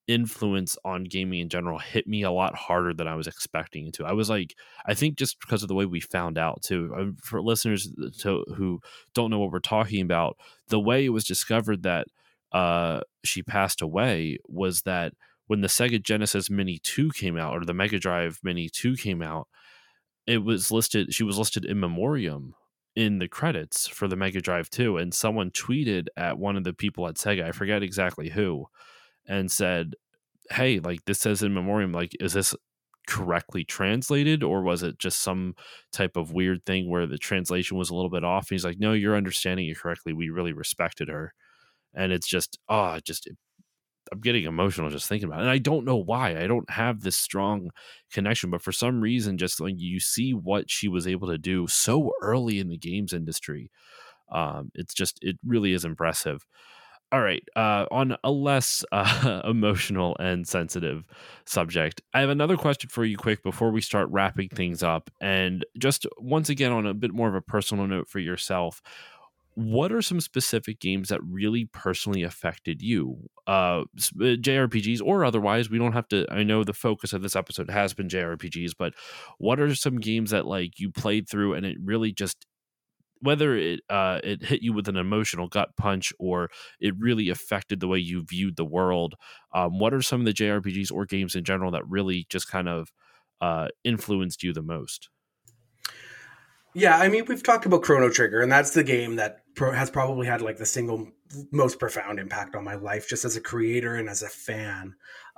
influence on gaming in general hit me a lot harder than I was expecting it to. I was like, I think just because of the way we found out too. For listeners who don't know what we're talking about, the way it was discovered that she passed away was that when the Sega Genesis Mini 2 came out, or the Mega Drive Mini 2 came out, it was listed. She was listed in memoriam in the credits for the Mega Drive 2, and someone tweeted at one of the people at Sega, I forget exactly who, and said, hey, like, this says in memoriam, like, is this correctly translated, or was it just some type of weird thing where the translation was a little bit off? And he's like, no, you're understanding it correctly. We really respected her. And it's just, I'm getting emotional just thinking about it. And I don't know why. I don't have this strong connection, but for some reason, just like you see what she was able to do so early in the games industry, it really is impressive. All right. On a less emotional and sensitive subject, I have another question for you quick before we start wrapping things up. And just once again, on a bit more of a personal note for yourself, what are some specific games that really personally affected you? JRPGs or otherwise, we don't have to. I know the focus of this episode has been JRPGs, but what are some games that like you played through and it really just, whether it hit you with an emotional gut punch or it really affected the way you viewed the world? What are some of the JRPGs or games in general that really just kind of influenced you the most? Yeah, I mean, we've talked about Chrono Trigger, and that's the game that has probably had like the single most profound impact on my life, just as a creator and as a fan.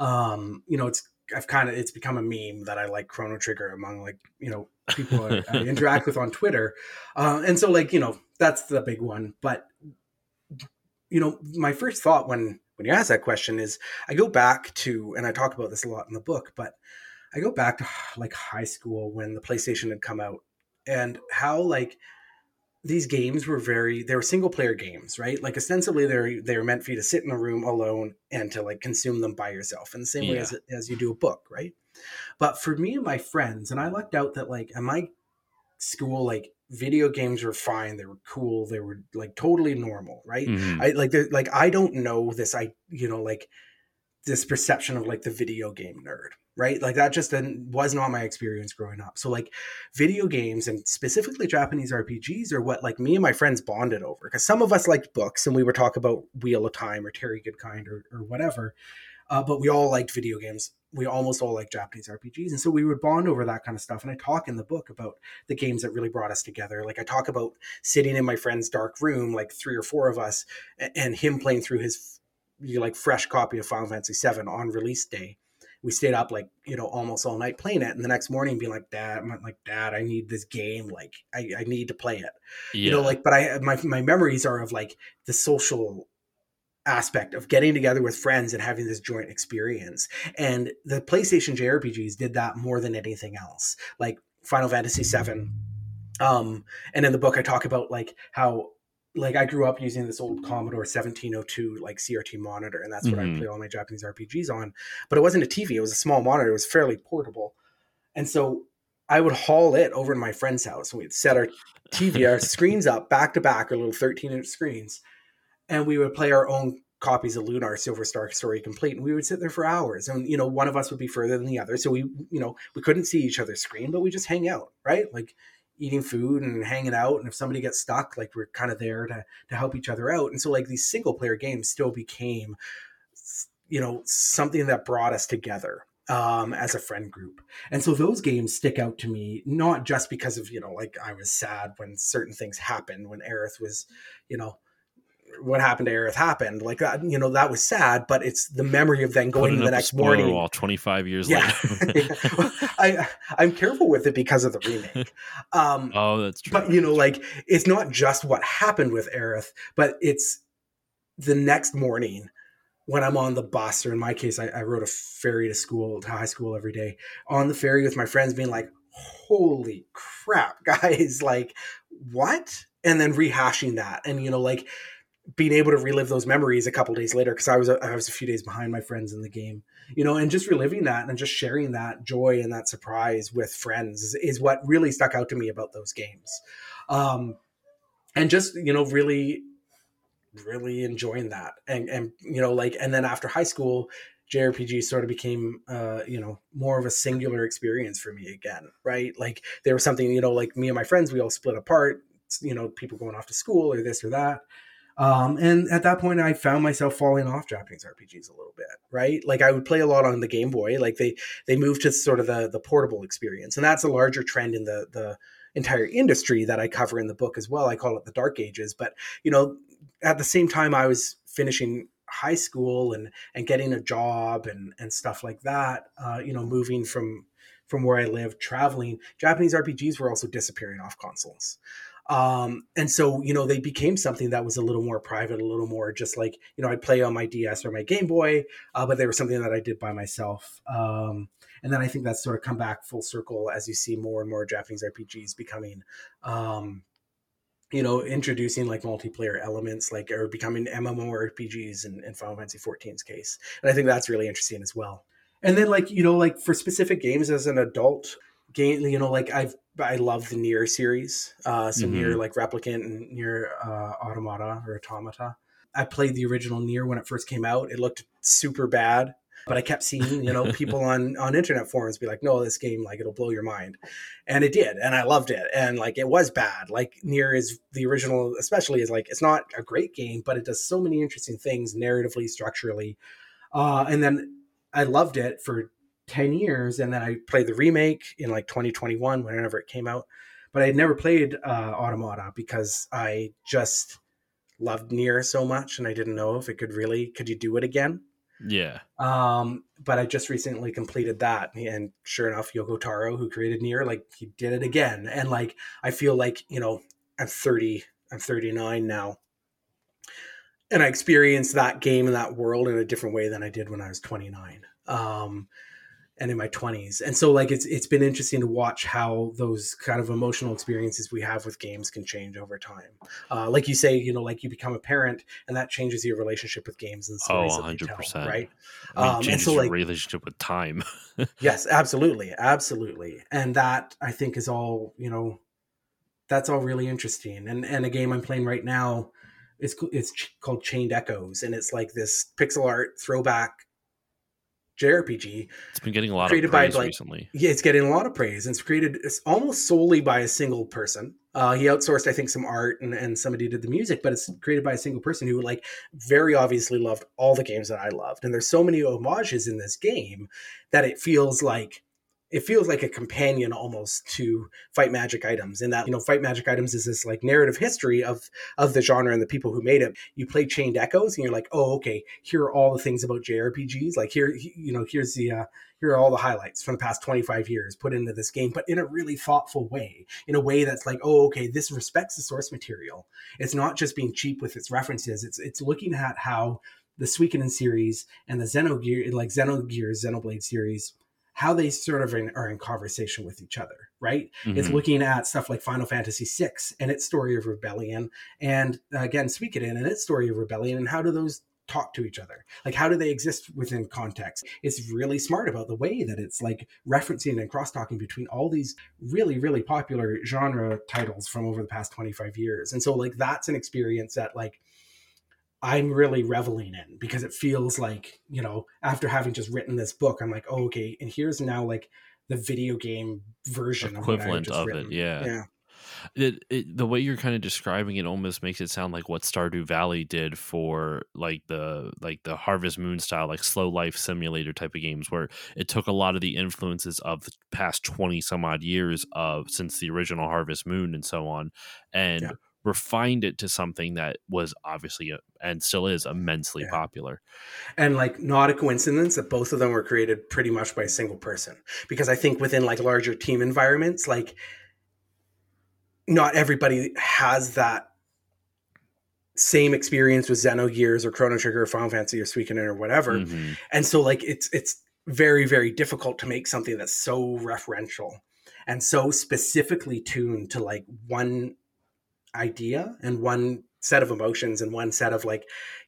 It's become a meme that I like Chrono Trigger among like people I interact with on Twitter, and so like that's the big one. But my first thought when you ask that question is I go back to, and I talk about this a lot in the book, but I go back to like high school when the PlayStation had come out, and how like these games they were single player games, right? Like ostensibly they were meant for you to sit in a room alone and to like consume them by yourself in the same way Yeah. as you do a book, right? But for me and my friends, and I lucked out that like at my school, like video games were fine, they were cool, they were like totally normal, right? Mm-hmm. I don't know this, like this perception of like the video game nerd, right? Like that just was not my experience growing up. So like video games and specifically Japanese RPGs are what like me and my friends bonded over, because some of us liked books and we would talk about Wheel of Time or Terry Goodkind or whatever, but we all liked video games. We almost all like Japanese RPGs. And so we would bond over that kind of stuff. And I talk in the book about the games that really brought us together. Like I talk about sitting in my friend's dark room, like 3 or 4 of us, and him playing through his like fresh copy of Final Fantasy VII on release day. We stayed up like, almost all night playing it. And the next morning being like, Dad, I need this game. Like I need to play it, Yeah. but my memories are of like the social aspect of getting together with friends and having this joint experience. And the PlayStation JRPGs did that more than anything else. Like Final Fantasy VII. And in the book I talk about like how like I grew up using this old Commodore 1702 like CRT monitor, and that's what I play all my Japanese RPGs on. But it wasn't a TV; it was a small monitor. It was fairly portable, and so I would haul it over to my friend's house, and we'd set our TV, our screens up back to back, our little 13-inch screens, and we would play our own copies of Lunar Silver Star Story Complete, and we would sit there for hours. And one of us would be further than the other, so we couldn't see each other's screen, but we just hang out, right? Like eating food and hanging out, and if somebody gets stuck, like we're kind of there to help each other out. And so like these single player games still became something that brought us together as a friend group. And so those games stick out to me, not just because of like I was sad when certain things happened, when Aerith was what happened to Aerith happened, like that, that was sad, but it's the memory of then going the next morning. Wall 25 years later. I'm careful with it because of the remake. Oh, that's true. But like it's not just what happened with Aerith, but it's the next morning when I'm on the bus, or in my case, I rode a ferry to high school every day, on the ferry with my friends being like, holy crap, guys, like what? And then rehashing that. And, like being able to relive those memories a couple days later, because I was a few days behind my friends in the game, and just reliving that and just sharing that joy and that surprise with friends is what really stuck out to me about those games. And just, really enjoying that. And then after high school, JRPG sort of became, more of a singular experience for me again, right? Like there was something, like me and my friends, we all split apart, people going off to school or this or that. And at that point, I found myself falling off Japanese RPGs a little bit, right? Like I would play a lot on the Game Boy. Like they moved to sort of the portable experience, and that's a larger trend in the entire industry that I cover in the book as well. I call it the Dark Ages. But at the same time, I was finishing high school and getting a job and stuff like that. Moving from where I lived, traveling, Japanese RPGs were also disappearing off consoles. And so, they became something that was a little more private, a little more just like, I'd play on my DS or my Game Boy, but they were something that I did by myself. And then I think that's sort of come back full circle as you see more and more Japanese RPGs becoming, introducing like multiplayer elements, like, or becoming MMORPGs in Final Fantasy 14's case. And I think that's really interesting as well. And then like for specific games as an adult game, like I love the Nier series. Nier like Replicant and Nier Automata. I played the original Nier when it first came out. It looked super bad, but I kept seeing, people on internet forums be like, no, this game, like it'll blow your mind. And it did. And I loved it. And like, it was bad. Like Nier is the original, especially is like, it's not a great game, but it does so many interesting things narratively, structurally. And then I loved it for 10 years, and then I played the remake in like 2021 whenever it came out, but I had never played Automata because I just loved Nier so much and I didn't know if it could you do it again. But I just recently completed that, and sure enough, Yoko Taro, who created Nier, like he did it again. And like I feel like I'm 39 now, and I experienced that game and that world in a different way than I did when I was 29. And in my 20s. And so like it's been interesting to watch how those kind of emotional experiences we have with games can change over time. Like you say, like you become a parent and that changes your relationship with games and stories 100%, tell, right? And so like relationship with time. Yes, absolutely. And that I think is all, that's all really interesting. And a game I'm playing right now, it's called Chained Echoes, and it's like this pixel art throwback JRPG. It's been getting a lot of praise recently. Yeah, it's getting a lot of praise. And it's created almost solely by a single person. He outsourced, I think, some art and somebody did the music, but it's created by a single person who like very obviously loved all the games that I loved. And there's so many homages in this game that it feels like a companion almost to Fight Magic Items, in that, Fight Magic Items is this like narrative history of the genre and the people who made it. You play Chained Echoes and you're like, oh, okay, here are all the things about JRPGs. Like here are all the highlights from the past 25 years put into this game, but in a really thoughtful way, in a way that's like, oh, okay, this respects the source material. It's not just being cheap with its references. It's looking at how the Suikoden series and the Xenoblade series, how they sort of are in conversation with each other, right? Mm-hmm. It's looking at stuff like Final Fantasy VI and its story of rebellion, and again, Suikoden and its story of rebellion, and how do those talk to each other? Like, how do they exist within context? It's really smart about the way that it's like referencing and cross-talking between all these really, really popular genre titles from over the past 25 years. And so like, that's an experience that like, I'm really reveling in, because it feels like, after having just written this book, I'm like, oh, okay, and here's now like the video game version equivalent of it. Yeah. The way you're kind of describing it almost makes it sound like what Stardew Valley did for like the Harvest Moon style, like slow life simulator type of games, where it took a lot of the influences of the past 20 some odd years since the original Harvest Moon and so on, and refined it to something that was obviously and still is immensely popular. And like, not a coincidence that both of them were created pretty much by a single person, because I think within like larger team environments, like not everybody has that same experience with Xenogears or Chrono Trigger or Final Fantasy or Suikoden or whatever. Mm-hmm. And so like it's very, very difficult to make something that's so referential and so specifically tuned to like one idea and one set of emotions and one set of like,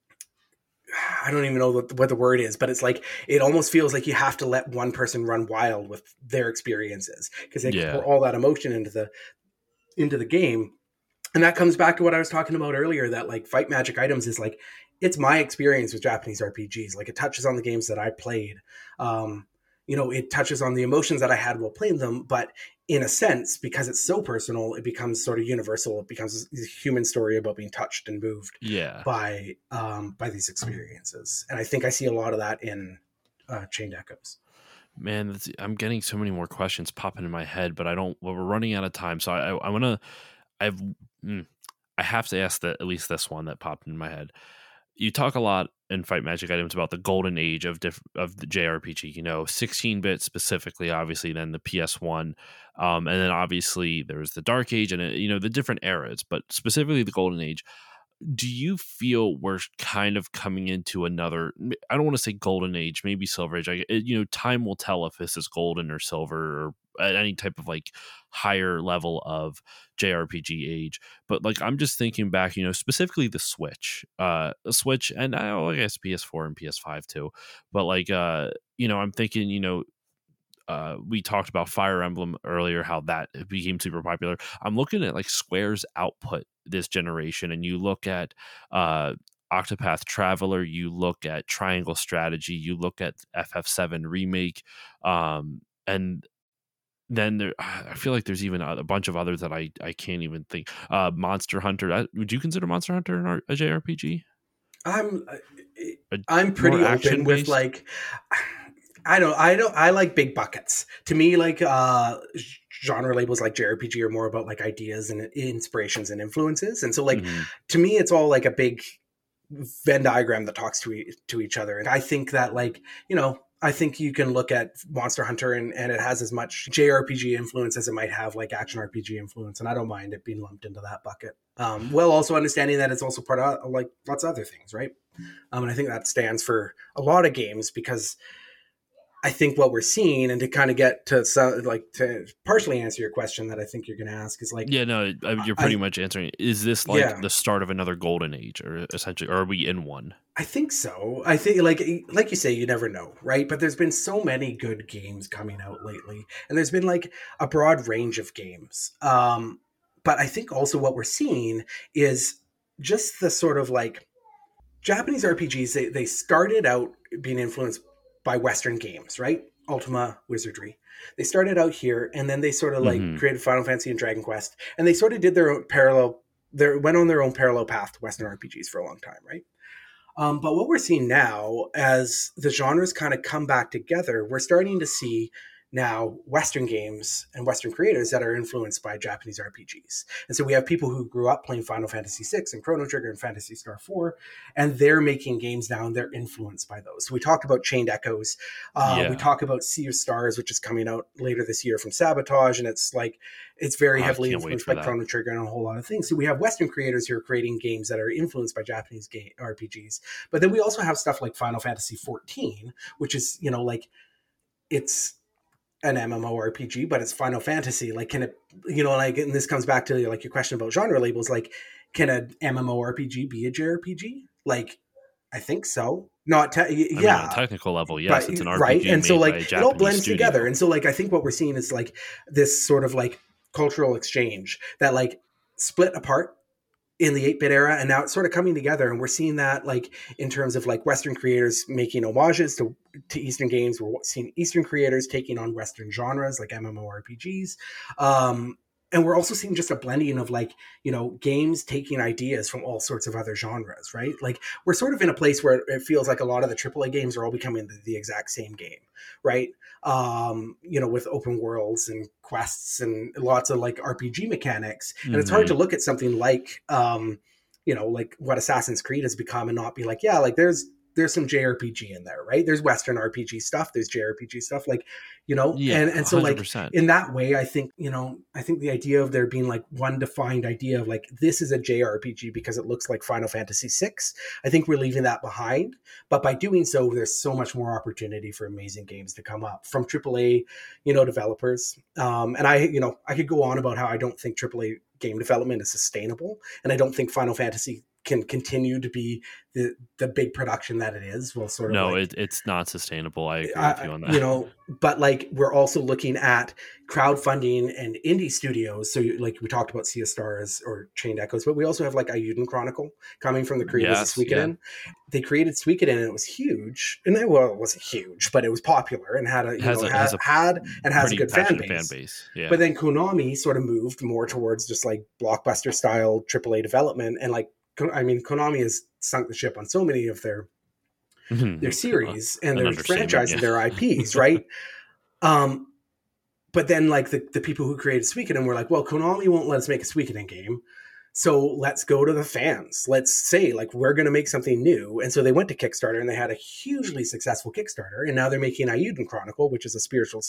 I don't even know what the word is, but it's like, it almost feels like you have to let one person run wild with their experiences, because they pour all that emotion into the game. And that comes back to what I was talking about earlier, that like Fight Magic Items is like, it's my experience with Japanese RPGs. Like it touches on the games that I played. Um, it touches on the emotions that I had while playing them, but in a sense, because it's so personal, it becomes sort of universal. It becomes a human story about being touched and moved Yeah. by these experiences. And I think I see a lot of that in Chained Echoes. Man, I'm getting so many more questions popping in my head, but I don't. Well, we're running out of time, so I want to. I've. mm, I have to ask that at least this one that popped in my head. You talk a lot in Fight Magic Items about the golden age of the JRPG. 16-bit specifically, obviously, then the PS1, and then obviously there was the Dark Age and the different eras, but specifically the golden age. Do you feel we're kind of coming into another, I don't want to say golden age, maybe silver age? Time will tell if this is golden or silver or at any type of like higher level of JRPG age. But like I'm just thinking back, specifically the Switch, and I guess PS4 and PS5 too. But like I'm thinking, we talked about Fire Emblem earlier, how that became super popular. I'm looking at like Square's output this generation, and you look at Octopath Traveler, you look at Triangle Strategy, you look at FF7 Remake, and then I feel like there's even a bunch of others that I can't even think. Monster Hunter. Would you consider Monster Hunter a JRPG? I'm A I'm more pretty action open with based? like, I like big buckets. To me, like genre labels like JRPG are more about like ideas and inspirations and influences. And so like Hmm. to me it's all like a big Venn diagram that talks to each other. And I think that like, I think you can look at Monster Hunter and it has as much JRPG influence as it might have like action RPG influence, and I don't mind it being lumped into that bucket. Well, also understanding that it's also part of like lots of other things, right? And I think that stands for a lot of games, because I think what we're seeing, and to kind of get to to partially answer your question that I think you're going to ask, is like, Yeah, no, you're pretty I much answering. Is this like yeah, the start of another golden age, or essentially, or are we in one? I think so. I think like you say, you never know, right? But there's been so many good games coming out lately, and there's been like a broad range of games. But I think also what we're seeing is just the sort of like Japanese RPGs. They started out being influenced by Western games, right? Ultima Wizardry. They started out here, and then they sort of like Hmm. created Final Fantasy and Dragon Quest, and they sort of did their own parallel. They went on their own parallel path to Western RPGs for a long time, right? But what we're seeing now, as the genres kind of come back together, we're starting to see now Western games and Western creators that are influenced by Japanese RPGs. And so we have people who grew up playing Final Fantasy VI and Chrono Trigger and Phantasy Star 4, and they're making games now and they're influenced by those. So we talked about Chained Echoes. We Yeah. talk about Sea of Stars, which is coming out later this year from Sabotage, and it's very I heavily can't wait influenced for by that. Chrono Trigger and a whole lot of things. So we have Western creators who are creating games that are influenced by Japanese RPGs. But then we also have stuff like Final Fantasy 14, which is, like it's an MMORPG, but it's Final Fantasy. Like, can it, like, and this comes back to like your question about genre labels. Like, can an MMORPG be a JRPG? Like, I think so. Not, I mean, on a yeah, technical level, but yes, it's an right. RPG And so made by like a it all Japanese blends together. studio. And so like I think what we're seeing is like this sort of like cultural exchange that like split apart in the 8-bit era, and now it's sort of coming together, and we're seeing that like in terms of like Western creators making homages to Eastern games. We're seeing Eastern creators taking on Western genres like MMORPGs, and we're also seeing just a blending of like games taking ideas from all sorts of other genres, right? Like we're sort of in a place where it feels like a lot of the AAA games are all becoming the exact same game, right? With open worlds and quests and lots of like RPG mechanics. And it's hard Hmm. to look at something like, like what Assassin's Creed has become and not be like, yeah, like there's some JRPG in there, right? There's Western RPG stuff, there's JRPG stuff, like, Yeah, and so like 100%. in that way, I think the idea of there being like one defined idea of like this is a JRPG because it looks like Final Fantasy VI, I think we're leaving that behind. But by doing so, there's so much more opportunity for amazing games to come up from AAA, developers. And I could go on about how I don't think AAA game development is sustainable, and I don't think Final Fantasy can continue to be the big production that it is. Will sort of No, like it's not sustainable. I agree with you on you that. know, but like we're also looking at crowdfunding and indie studios. So like we talked about Sea of Stars or Chained Echoes, but we also have like Ayuden Chronicle coming from the creators of Yes, yeah. Suikoden. They created Suikoden and it was huge, and well, it wasn't huge, but it was popular and had a It has had, a had and has a pretty good fan passionate fan base. base. Yeah. But then Konami sort of moved more towards just like blockbuster style AAA development, and like I mean, Konami has sunk the ship on so many of their series and An their understatement, franchise yeah. and their IPs, right? um, but then like the people who created Suikoden were like, well, Konami won't let us make a Suikoden game. So let's go to the fans. Let's say like we're going to make something new. And so they went to Kickstarter and they had a hugely successful Kickstarter. And now they're making Ayuden Chronicle, which is a spiritual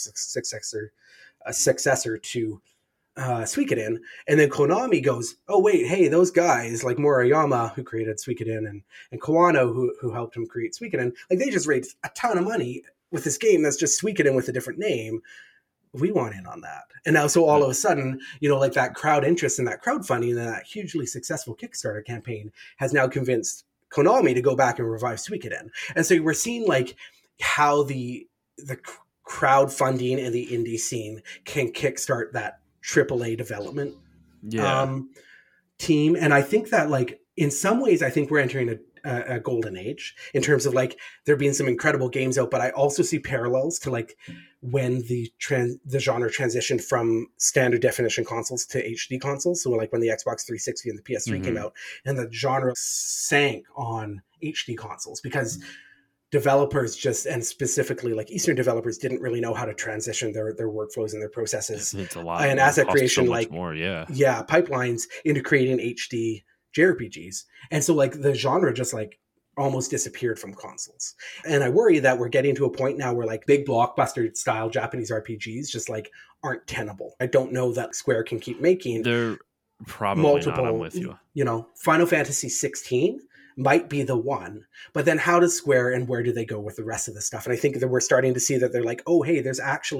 successor to Suikoden. And then Konami goes, oh wait, hey, those guys like Murayama who created Suikoden and Kawano who helped him create Suikoden, like they just raised a ton of money with this game that's just Suikoden with a different name. We want in on that. And now, so all of a sudden, you know, like that crowd interest and that crowdfunding and that hugely successful Kickstarter campaign has now convinced Konami to go back and revive Suikoden. And so we're seeing like how the crowdfunding and the indie scene can kickstart that AAA development Yeah. team. And I think that like in some ways, I think we're entering a golden age in terms of like there being some incredible games out, but I also see parallels to like when the genre transitioned from standard definition consoles to HD consoles. So like when the Xbox 360 and the PS3 came out, and the genre sank on HD consoles because developers just, and specifically like Eastern developers, didn't really know how to transition their workflows and their processes It's a lot. and It asset costs creation, so much like more. Yeah. pipelines into creating HD JRPGs. And so like the genre just like almost disappeared from consoles. And I worry that we're getting to a point now where like big blockbuster style Japanese RPGs just like aren't tenable. I don't know that Square can keep making They're probably multiple, not. I'm with you. you know, Final Fantasy 16 might be the one, but then how does Square and where do they go with the rest of the stuff? And I think that we're starting to see that they're like, oh, hey, there's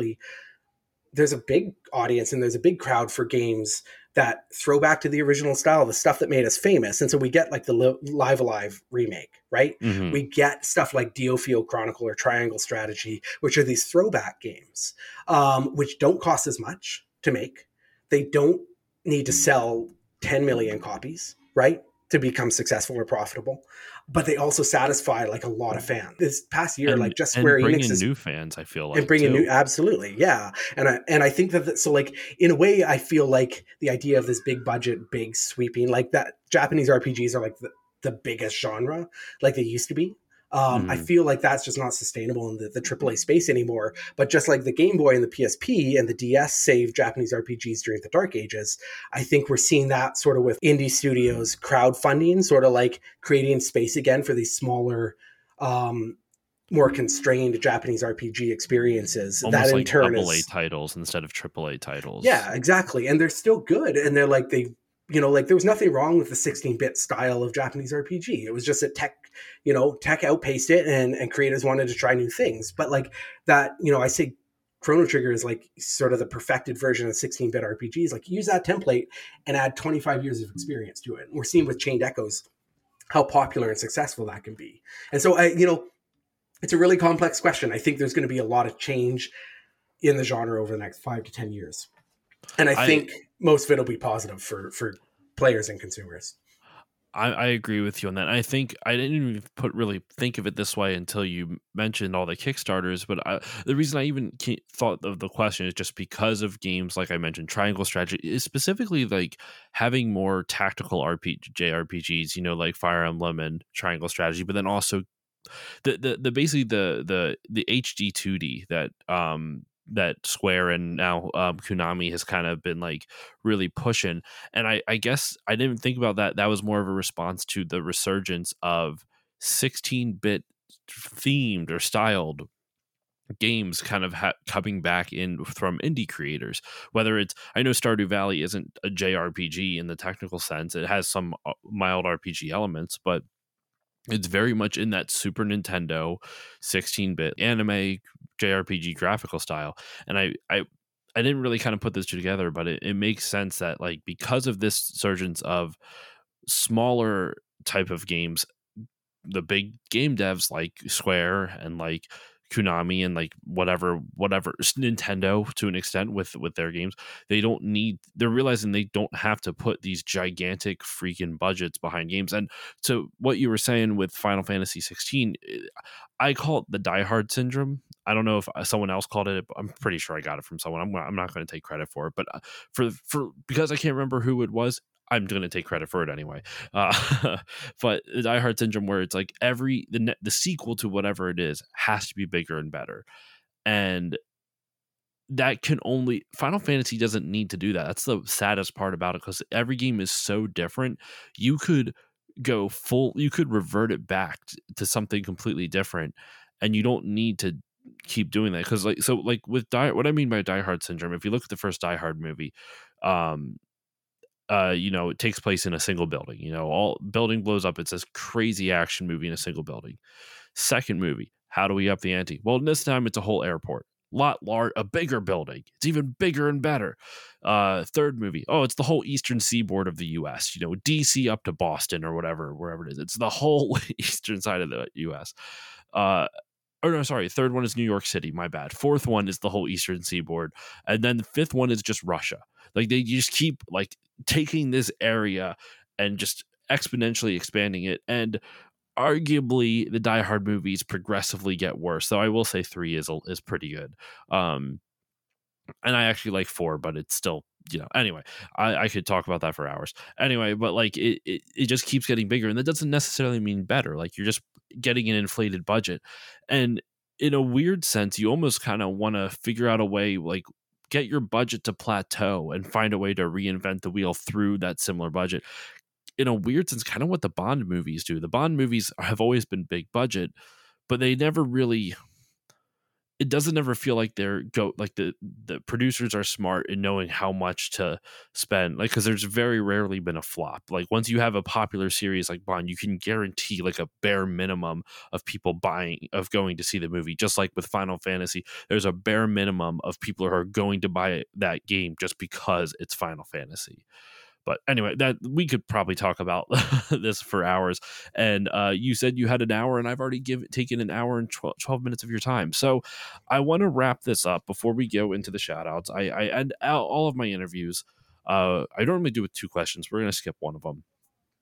a big audience and there's a big crowd for games that throw back to the original style, the stuff that made us famous. And so we get like the Live Alive remake, right? Mm-hmm. We get stuff like DioField Chronicle or Triangle Strategy, which are these throwback games, which don't cost as much to make. They don't need to sell 10 million copies, right, to become successful or profitable. But they also satisfy like a lot of fans. This past year, like just Square bring Enix in is new fans. I feel like and bring in too. new, absolutely, yeah. And I think that so like in a way, I feel like the idea of this big budget, big sweeping, like that Japanese RPGs are like the biggest genre, like they used to be. I feel like that's just not sustainable in the AAA space anymore. But just like the Game Boy and the PSP and the DS saved Japanese RPGs during the Dark Ages, I think we're seeing that sort of with indie studios crowdfunding, sort of like creating space again for these smaller, more constrained Japanese RPG experiences. Almost that in like turn AA is titles instead of AAA titles. yeah, exactly. And they're still good. And they're like like there was nothing wrong with the 16-bit style of Japanese RPG. It was just that tech outpaced it and creators wanted to try new things. But like that, I say Chrono Trigger is like sort of the perfected version of 16-bit RPGs. Like use that template and add 25 years of experience to it. And we're seeing with Chained Echoes how popular and successful that can be. And so it's a really complex question. I think there's going to be a lot of change in the genre over the next 5 to 10 years. And I think most of it will be positive for players and consumers. I agree with you on that. I think I didn't even really think of it this way until you mentioned all the Kickstarters. But the reason I even thought of the question is just because of games like I mentioned, Triangle Strategy is specifically like having more tactical JRPGs, like Fire Emblem and Triangle Strategy, but then also the basically the HD 2D that Square and now Konami has kind of been like really pushing. And I guess I didn't think about that. That was more of a response to the resurgence of 16-bit themed or styled games kind of coming back in from indie creators. Whether it's, I know Stardew Valley isn't a JRPG in the technical sense. It has some mild RPG elements, but it's very much in that Super Nintendo 16-bit anime JRPG graphical style. And I didn't really kind of put this together, but it makes sense that like because of this surgence of smaller type of games, the big game devs like Square and like Konami and like whatever Nintendo to an extent with their games, they're realizing they don't have to put these gigantic freaking budgets behind games. And so what you were saying with Final Fantasy 16, I call it the Die Hard syndrome. I don't know if someone else called it, but I'm pretty sure I got it from someone. I'm not going to take credit for it, but for because I can't remember who it was, I'm going to take credit for it anyway. But the Die Hard syndrome, where it's like the sequel to whatever it is has to be bigger and better, and that can only Final Fantasy doesn't need to do that. That's the saddest part about it, because every game is so different. You could you could revert it back to something completely different, and you don't need to keep doing that. Because like with what I mean by Die Hard syndrome, if you look at the first Die Hard movie, it takes place in a single building. All building blows up. It's this crazy action movie in a single building. Second movie, how do we up the ante? Well, this time it's a whole airport, a bigger building. It's even bigger and better. Third movie, it's the whole eastern seaboard of the U.S. DC up to Boston or wherever it is. It's the whole eastern side of the U.S. No, sorry. Third one is New York City. My bad. Fourth one is the whole eastern seaboard, and then the fifth one is just Russia. Like they just keep like taking this area and just exponentially expanding it. And arguably, the Die Hard movies progressively get worse. Though I will say 3 is pretty good. And I actually like 4, but it's still, anyway, I could talk about that for hours. Anyway, but like it just keeps getting bigger, and that doesn't necessarily mean better. Like you're just getting an inflated budget. And in a weird sense, you almost kind of want to figure out a way, like get your budget to plateau and find a way to reinvent the wheel through that similar budget. In a weird sense, kind of what the Bond movies do. The Bond movies have always been big budget, but they never really, it doesn't ever feel like the producers are smart in knowing how much to spend, like, because there's very rarely been a flop. Like once you have a popular series like Bond, you can guarantee like a bare minimum of people going to see the movie. Just like with Final Fantasy, there's a bare minimum of people who are going to buy that game just because it's Final Fantasy. But anyway, that we could probably talk about this for hours. And you said you had an hour, and I've already taken an hour and 12 minutes of your time. So I want to wrap this up before we go into the shout outs. I end out all of my interviews. I normally do with 2 questions. We're going to skip one of them.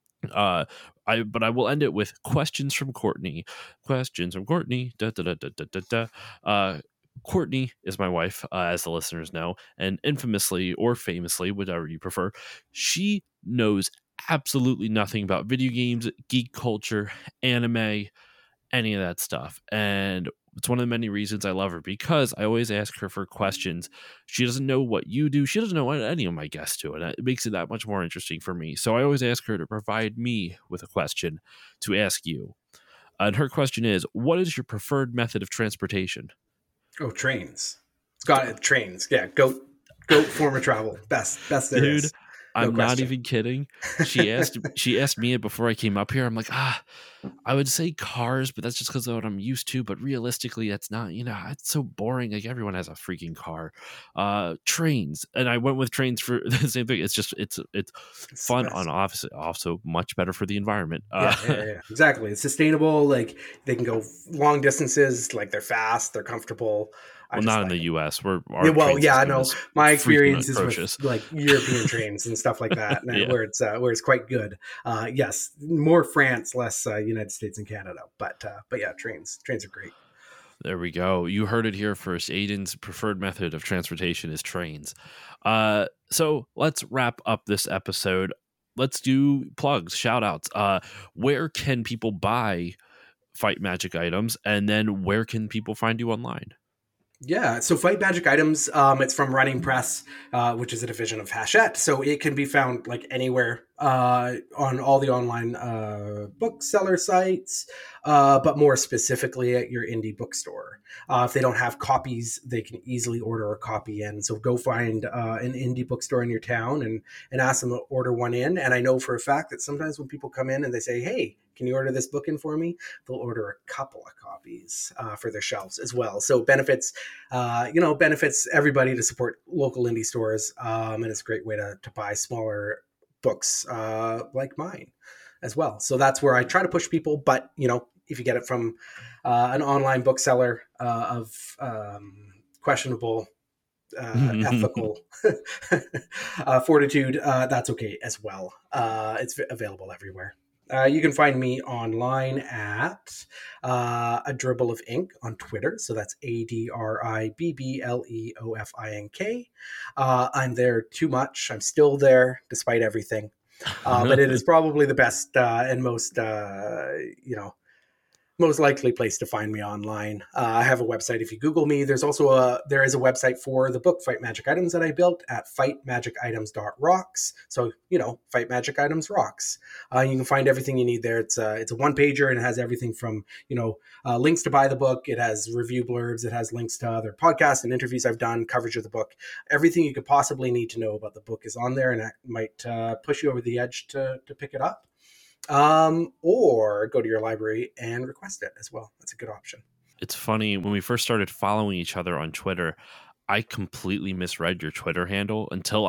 But I will end it with questions from Courtney. Questions from Courtney. Da, da, da, da, da, da, da. Courtney is my wife, as the listeners know, and infamously or famously, whatever you prefer, she knows absolutely nothing about video games, geek culture, anime, any of that stuff. And it's one of the many reasons I love her, because I always ask her for questions. She doesn't know what you do. She doesn't know what any of my guests do, and it makes it that much more interesting for me. So I always ask her to provide me with a question to ask you. And her question is, what is your preferred method of transportation? Oh, trains. It's got it. Trains. Yeah. Goat form of travel. Best there Dude, is. I'm not even kidding. She asked me it before I came up here. I'm like, I would say cars, but that's just because of what I'm used to. But realistically, that's not, it's so boring. Like everyone has a freaking car. Trains. And I went with trains for the same thing. It's just, it's fun on obviously also much better for the environment. Yeah. Exactly. It's sustainable. Like they can go long distances. Like they're fast, they're comfortable. Well, not in the U.S. I know. My experience is with like European trains and stuff like that, where it's quite good. Yes, more France, less United States and Canada. But yeah, trains are great. There we go. You heard it here first. Aiden's preferred method of transportation is trains. So let's wrap up this episode. Let's do plugs, shout outs. Where can people buy Fight Magic items, and then where can people find you online? Yeah, so Fight Magic items, it's from Running Press, which is a division of Hachette. So it can be found like anywhere on all the online bookseller sites, but more specifically at your indie bookstore. If they don't have copies, they can easily order a copy in. So go find an indie bookstore in your town and ask them to order one in. And I know for a fact that sometimes when people come in and they say, hey, can you order this book in for me? They'll order a couple of copies for their shelves as well. So benefits everybody to support local indie stores. And it's a great way to buy smaller books like mine. as well. So that's where I try to push people. But, if you get it from an online bookseller of questionable ethical fortitude, that's okay as well. It's available everywhere. You can find me online at A Dribble of Ink on Twitter. So that's ADRIBBLEOFINK. I'm there too much. I'm still there despite everything. But it is probably the best and most, most likely place to find me online. I have a website. If you Google me, there is a website for the book Fight Magic Items that I built at fightmagicitems.rocks. So, Fight Magic Items rocks. You can find everything you need there. It's a one pager, and it has everything from, links to buy the book. It has review blurbs. It has links to other podcasts and interviews I've done, coverage of the book. Everything you could possibly need to know about the book is on there, and that might push you over the edge to pick it up. Or go to your library and request it as well. That's a good option. It's funny, when we first started following each other on Twitter, I completely misread your Twitter handle until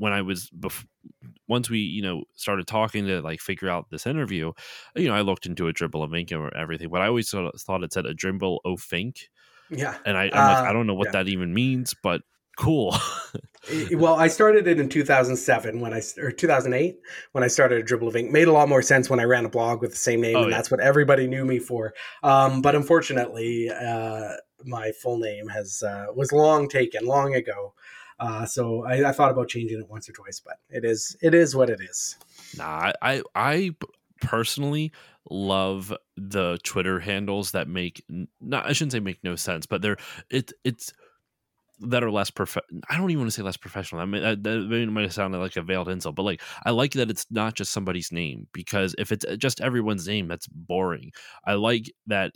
once we, started talking to like figure out this interview, I looked into A Dribble of Ink and everything, but I always thought it said A Dribble of Fink. Yeah. And I'm like, I don't know what that even means, but cool. Well, I started it in 2007 or 2008 when I started A Dribble of Ink. Made a lot more sense when I ran a blog with the same name, and that's what everybody knew me for. But unfortunately, my full name was long ago. So I thought about changing it once or twice, but it is what it is. Nah, I personally love the Twitter handles that I shouldn't say make no sense, but it's that are less I don't even want to say less professional. I mean, that might have sounded like a veiled insult, but like, I like that it's not just somebody's name, because if it's just everyone's name, that's boring. I like that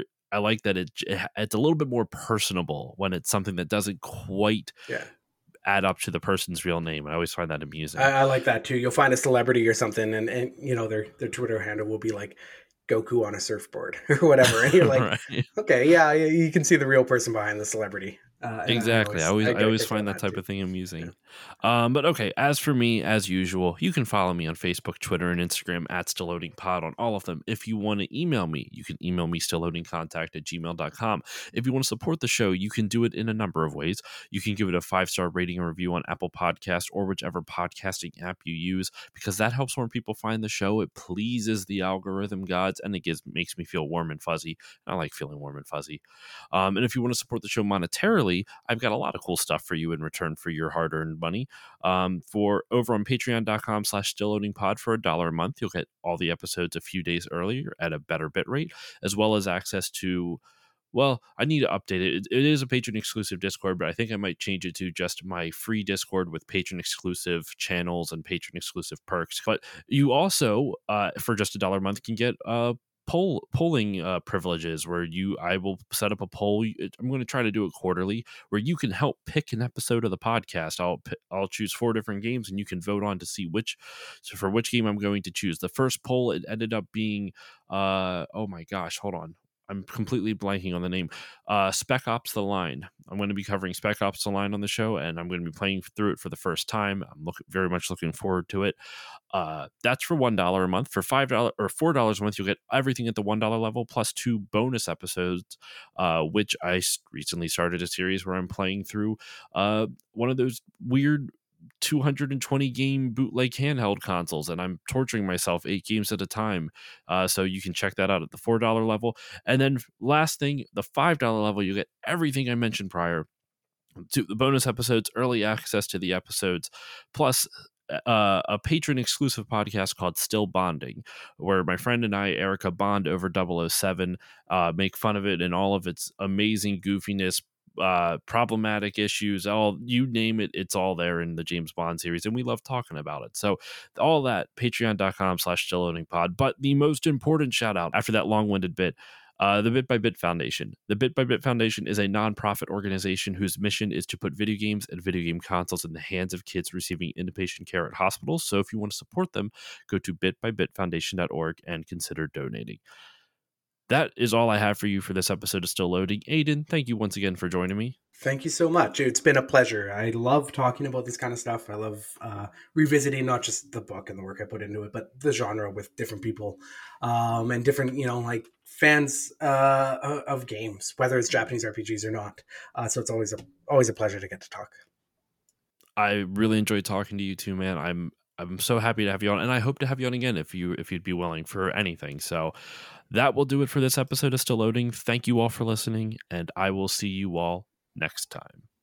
it's a little bit more personable when it's something that doesn't quite add up to the person's real name. I always find that amusing. I like that too. You'll find a celebrity or something, and their Twitter handle will be like Goku on a surfboard or whatever, and you're like, right. Okay, yeah, you can see the real person behind the celebrity. Exactly. I always find that type of thing amusing. Yeah. But okay, as for me, as usual, you can follow me on Facebook, Twitter, and Instagram at StillLoadingPod on all of them. If you want to email me, you can email me stillloadingcontact@gmail.com. If you want to support the show, you can do it in a number of ways. You can give it a 5-star rating and review on Apple Podcasts or whichever podcasting app you use, because that helps more people find the show. It pleases the algorithm gods, and it makes me feel warm and fuzzy. I like feeling warm and fuzzy. And if you want to support the show monetarily, I've got a lot of cool stuff for you in return for your hard-earned money. For over on patreon.com/stillloadingpod for $1 a month, you'll get all the episodes a few days earlier at a better bit rate, as well as access to, well, I need to update it. It is a patron exclusive Discord, but I think I might change it to just my free Discord with patron exclusive channels and patron exclusive perks. But you also, for just $1 a month, can get polling privileges where I will set up a poll. I'm going to try to do it quarterly, where you can help pick an episode of the podcast. I'll choose 4 different games, and you can vote on to see which game I'm going to choose. The first poll, it ended up being oh my gosh, hold on, I'm completely blanking on the name. Spec Ops: The Line. I'm going to be covering Spec Ops: The Line on the show, and I'm going to be playing through it for the first time. I'm very much looking forward to it. That's for $1 a month. For $5 or $4 a month, you'll get everything at the $1 level, plus 2 bonus episodes, which I recently started a series where I'm playing through one of those weird 220 game bootleg handheld consoles, and I'm torturing myself 8 games at a time. So you can check that out at the $4 level. And then last thing, the $5 level, you get everything I mentioned prior, to the bonus episodes, early access to the episodes, plus a patron exclusive podcast called Still Bonding, where my friend and I, Erica, bond over 007, make fun of it and all of its amazing goofiness, problematic issues, you name it, it's all there in the James Bond series, and we love talking about it. So all that, patreon.com/stillloadingpod. But the most important shout out after that long-winded bit, the Bit by Bit Foundation. The Bit by Bit Foundation is a nonprofit organization whose mission is to put video games and video game consoles in the hands of kids receiving inpatient care at hospitals. So if you want to support them, go to bitbybitfoundation.org and consider donating. that is all I have for you for this episode of Still Loading. Aidan, thank you once again for joining me. Thank you so much. It's been a pleasure. I love talking about this kind of stuff. I love revisiting not just the book and the work I put into it, but the genre with different people and different, like fans of games, whether it's Japanese RPGs or not. So it's always a pleasure to get to talk. I really enjoyed talking to you too, man. I'm so happy to have you on, and I hope to have you on again if you'd be willing for anything. So that will do it for this episode of Still Loading. Thank you all for listening, and I will see you all next time.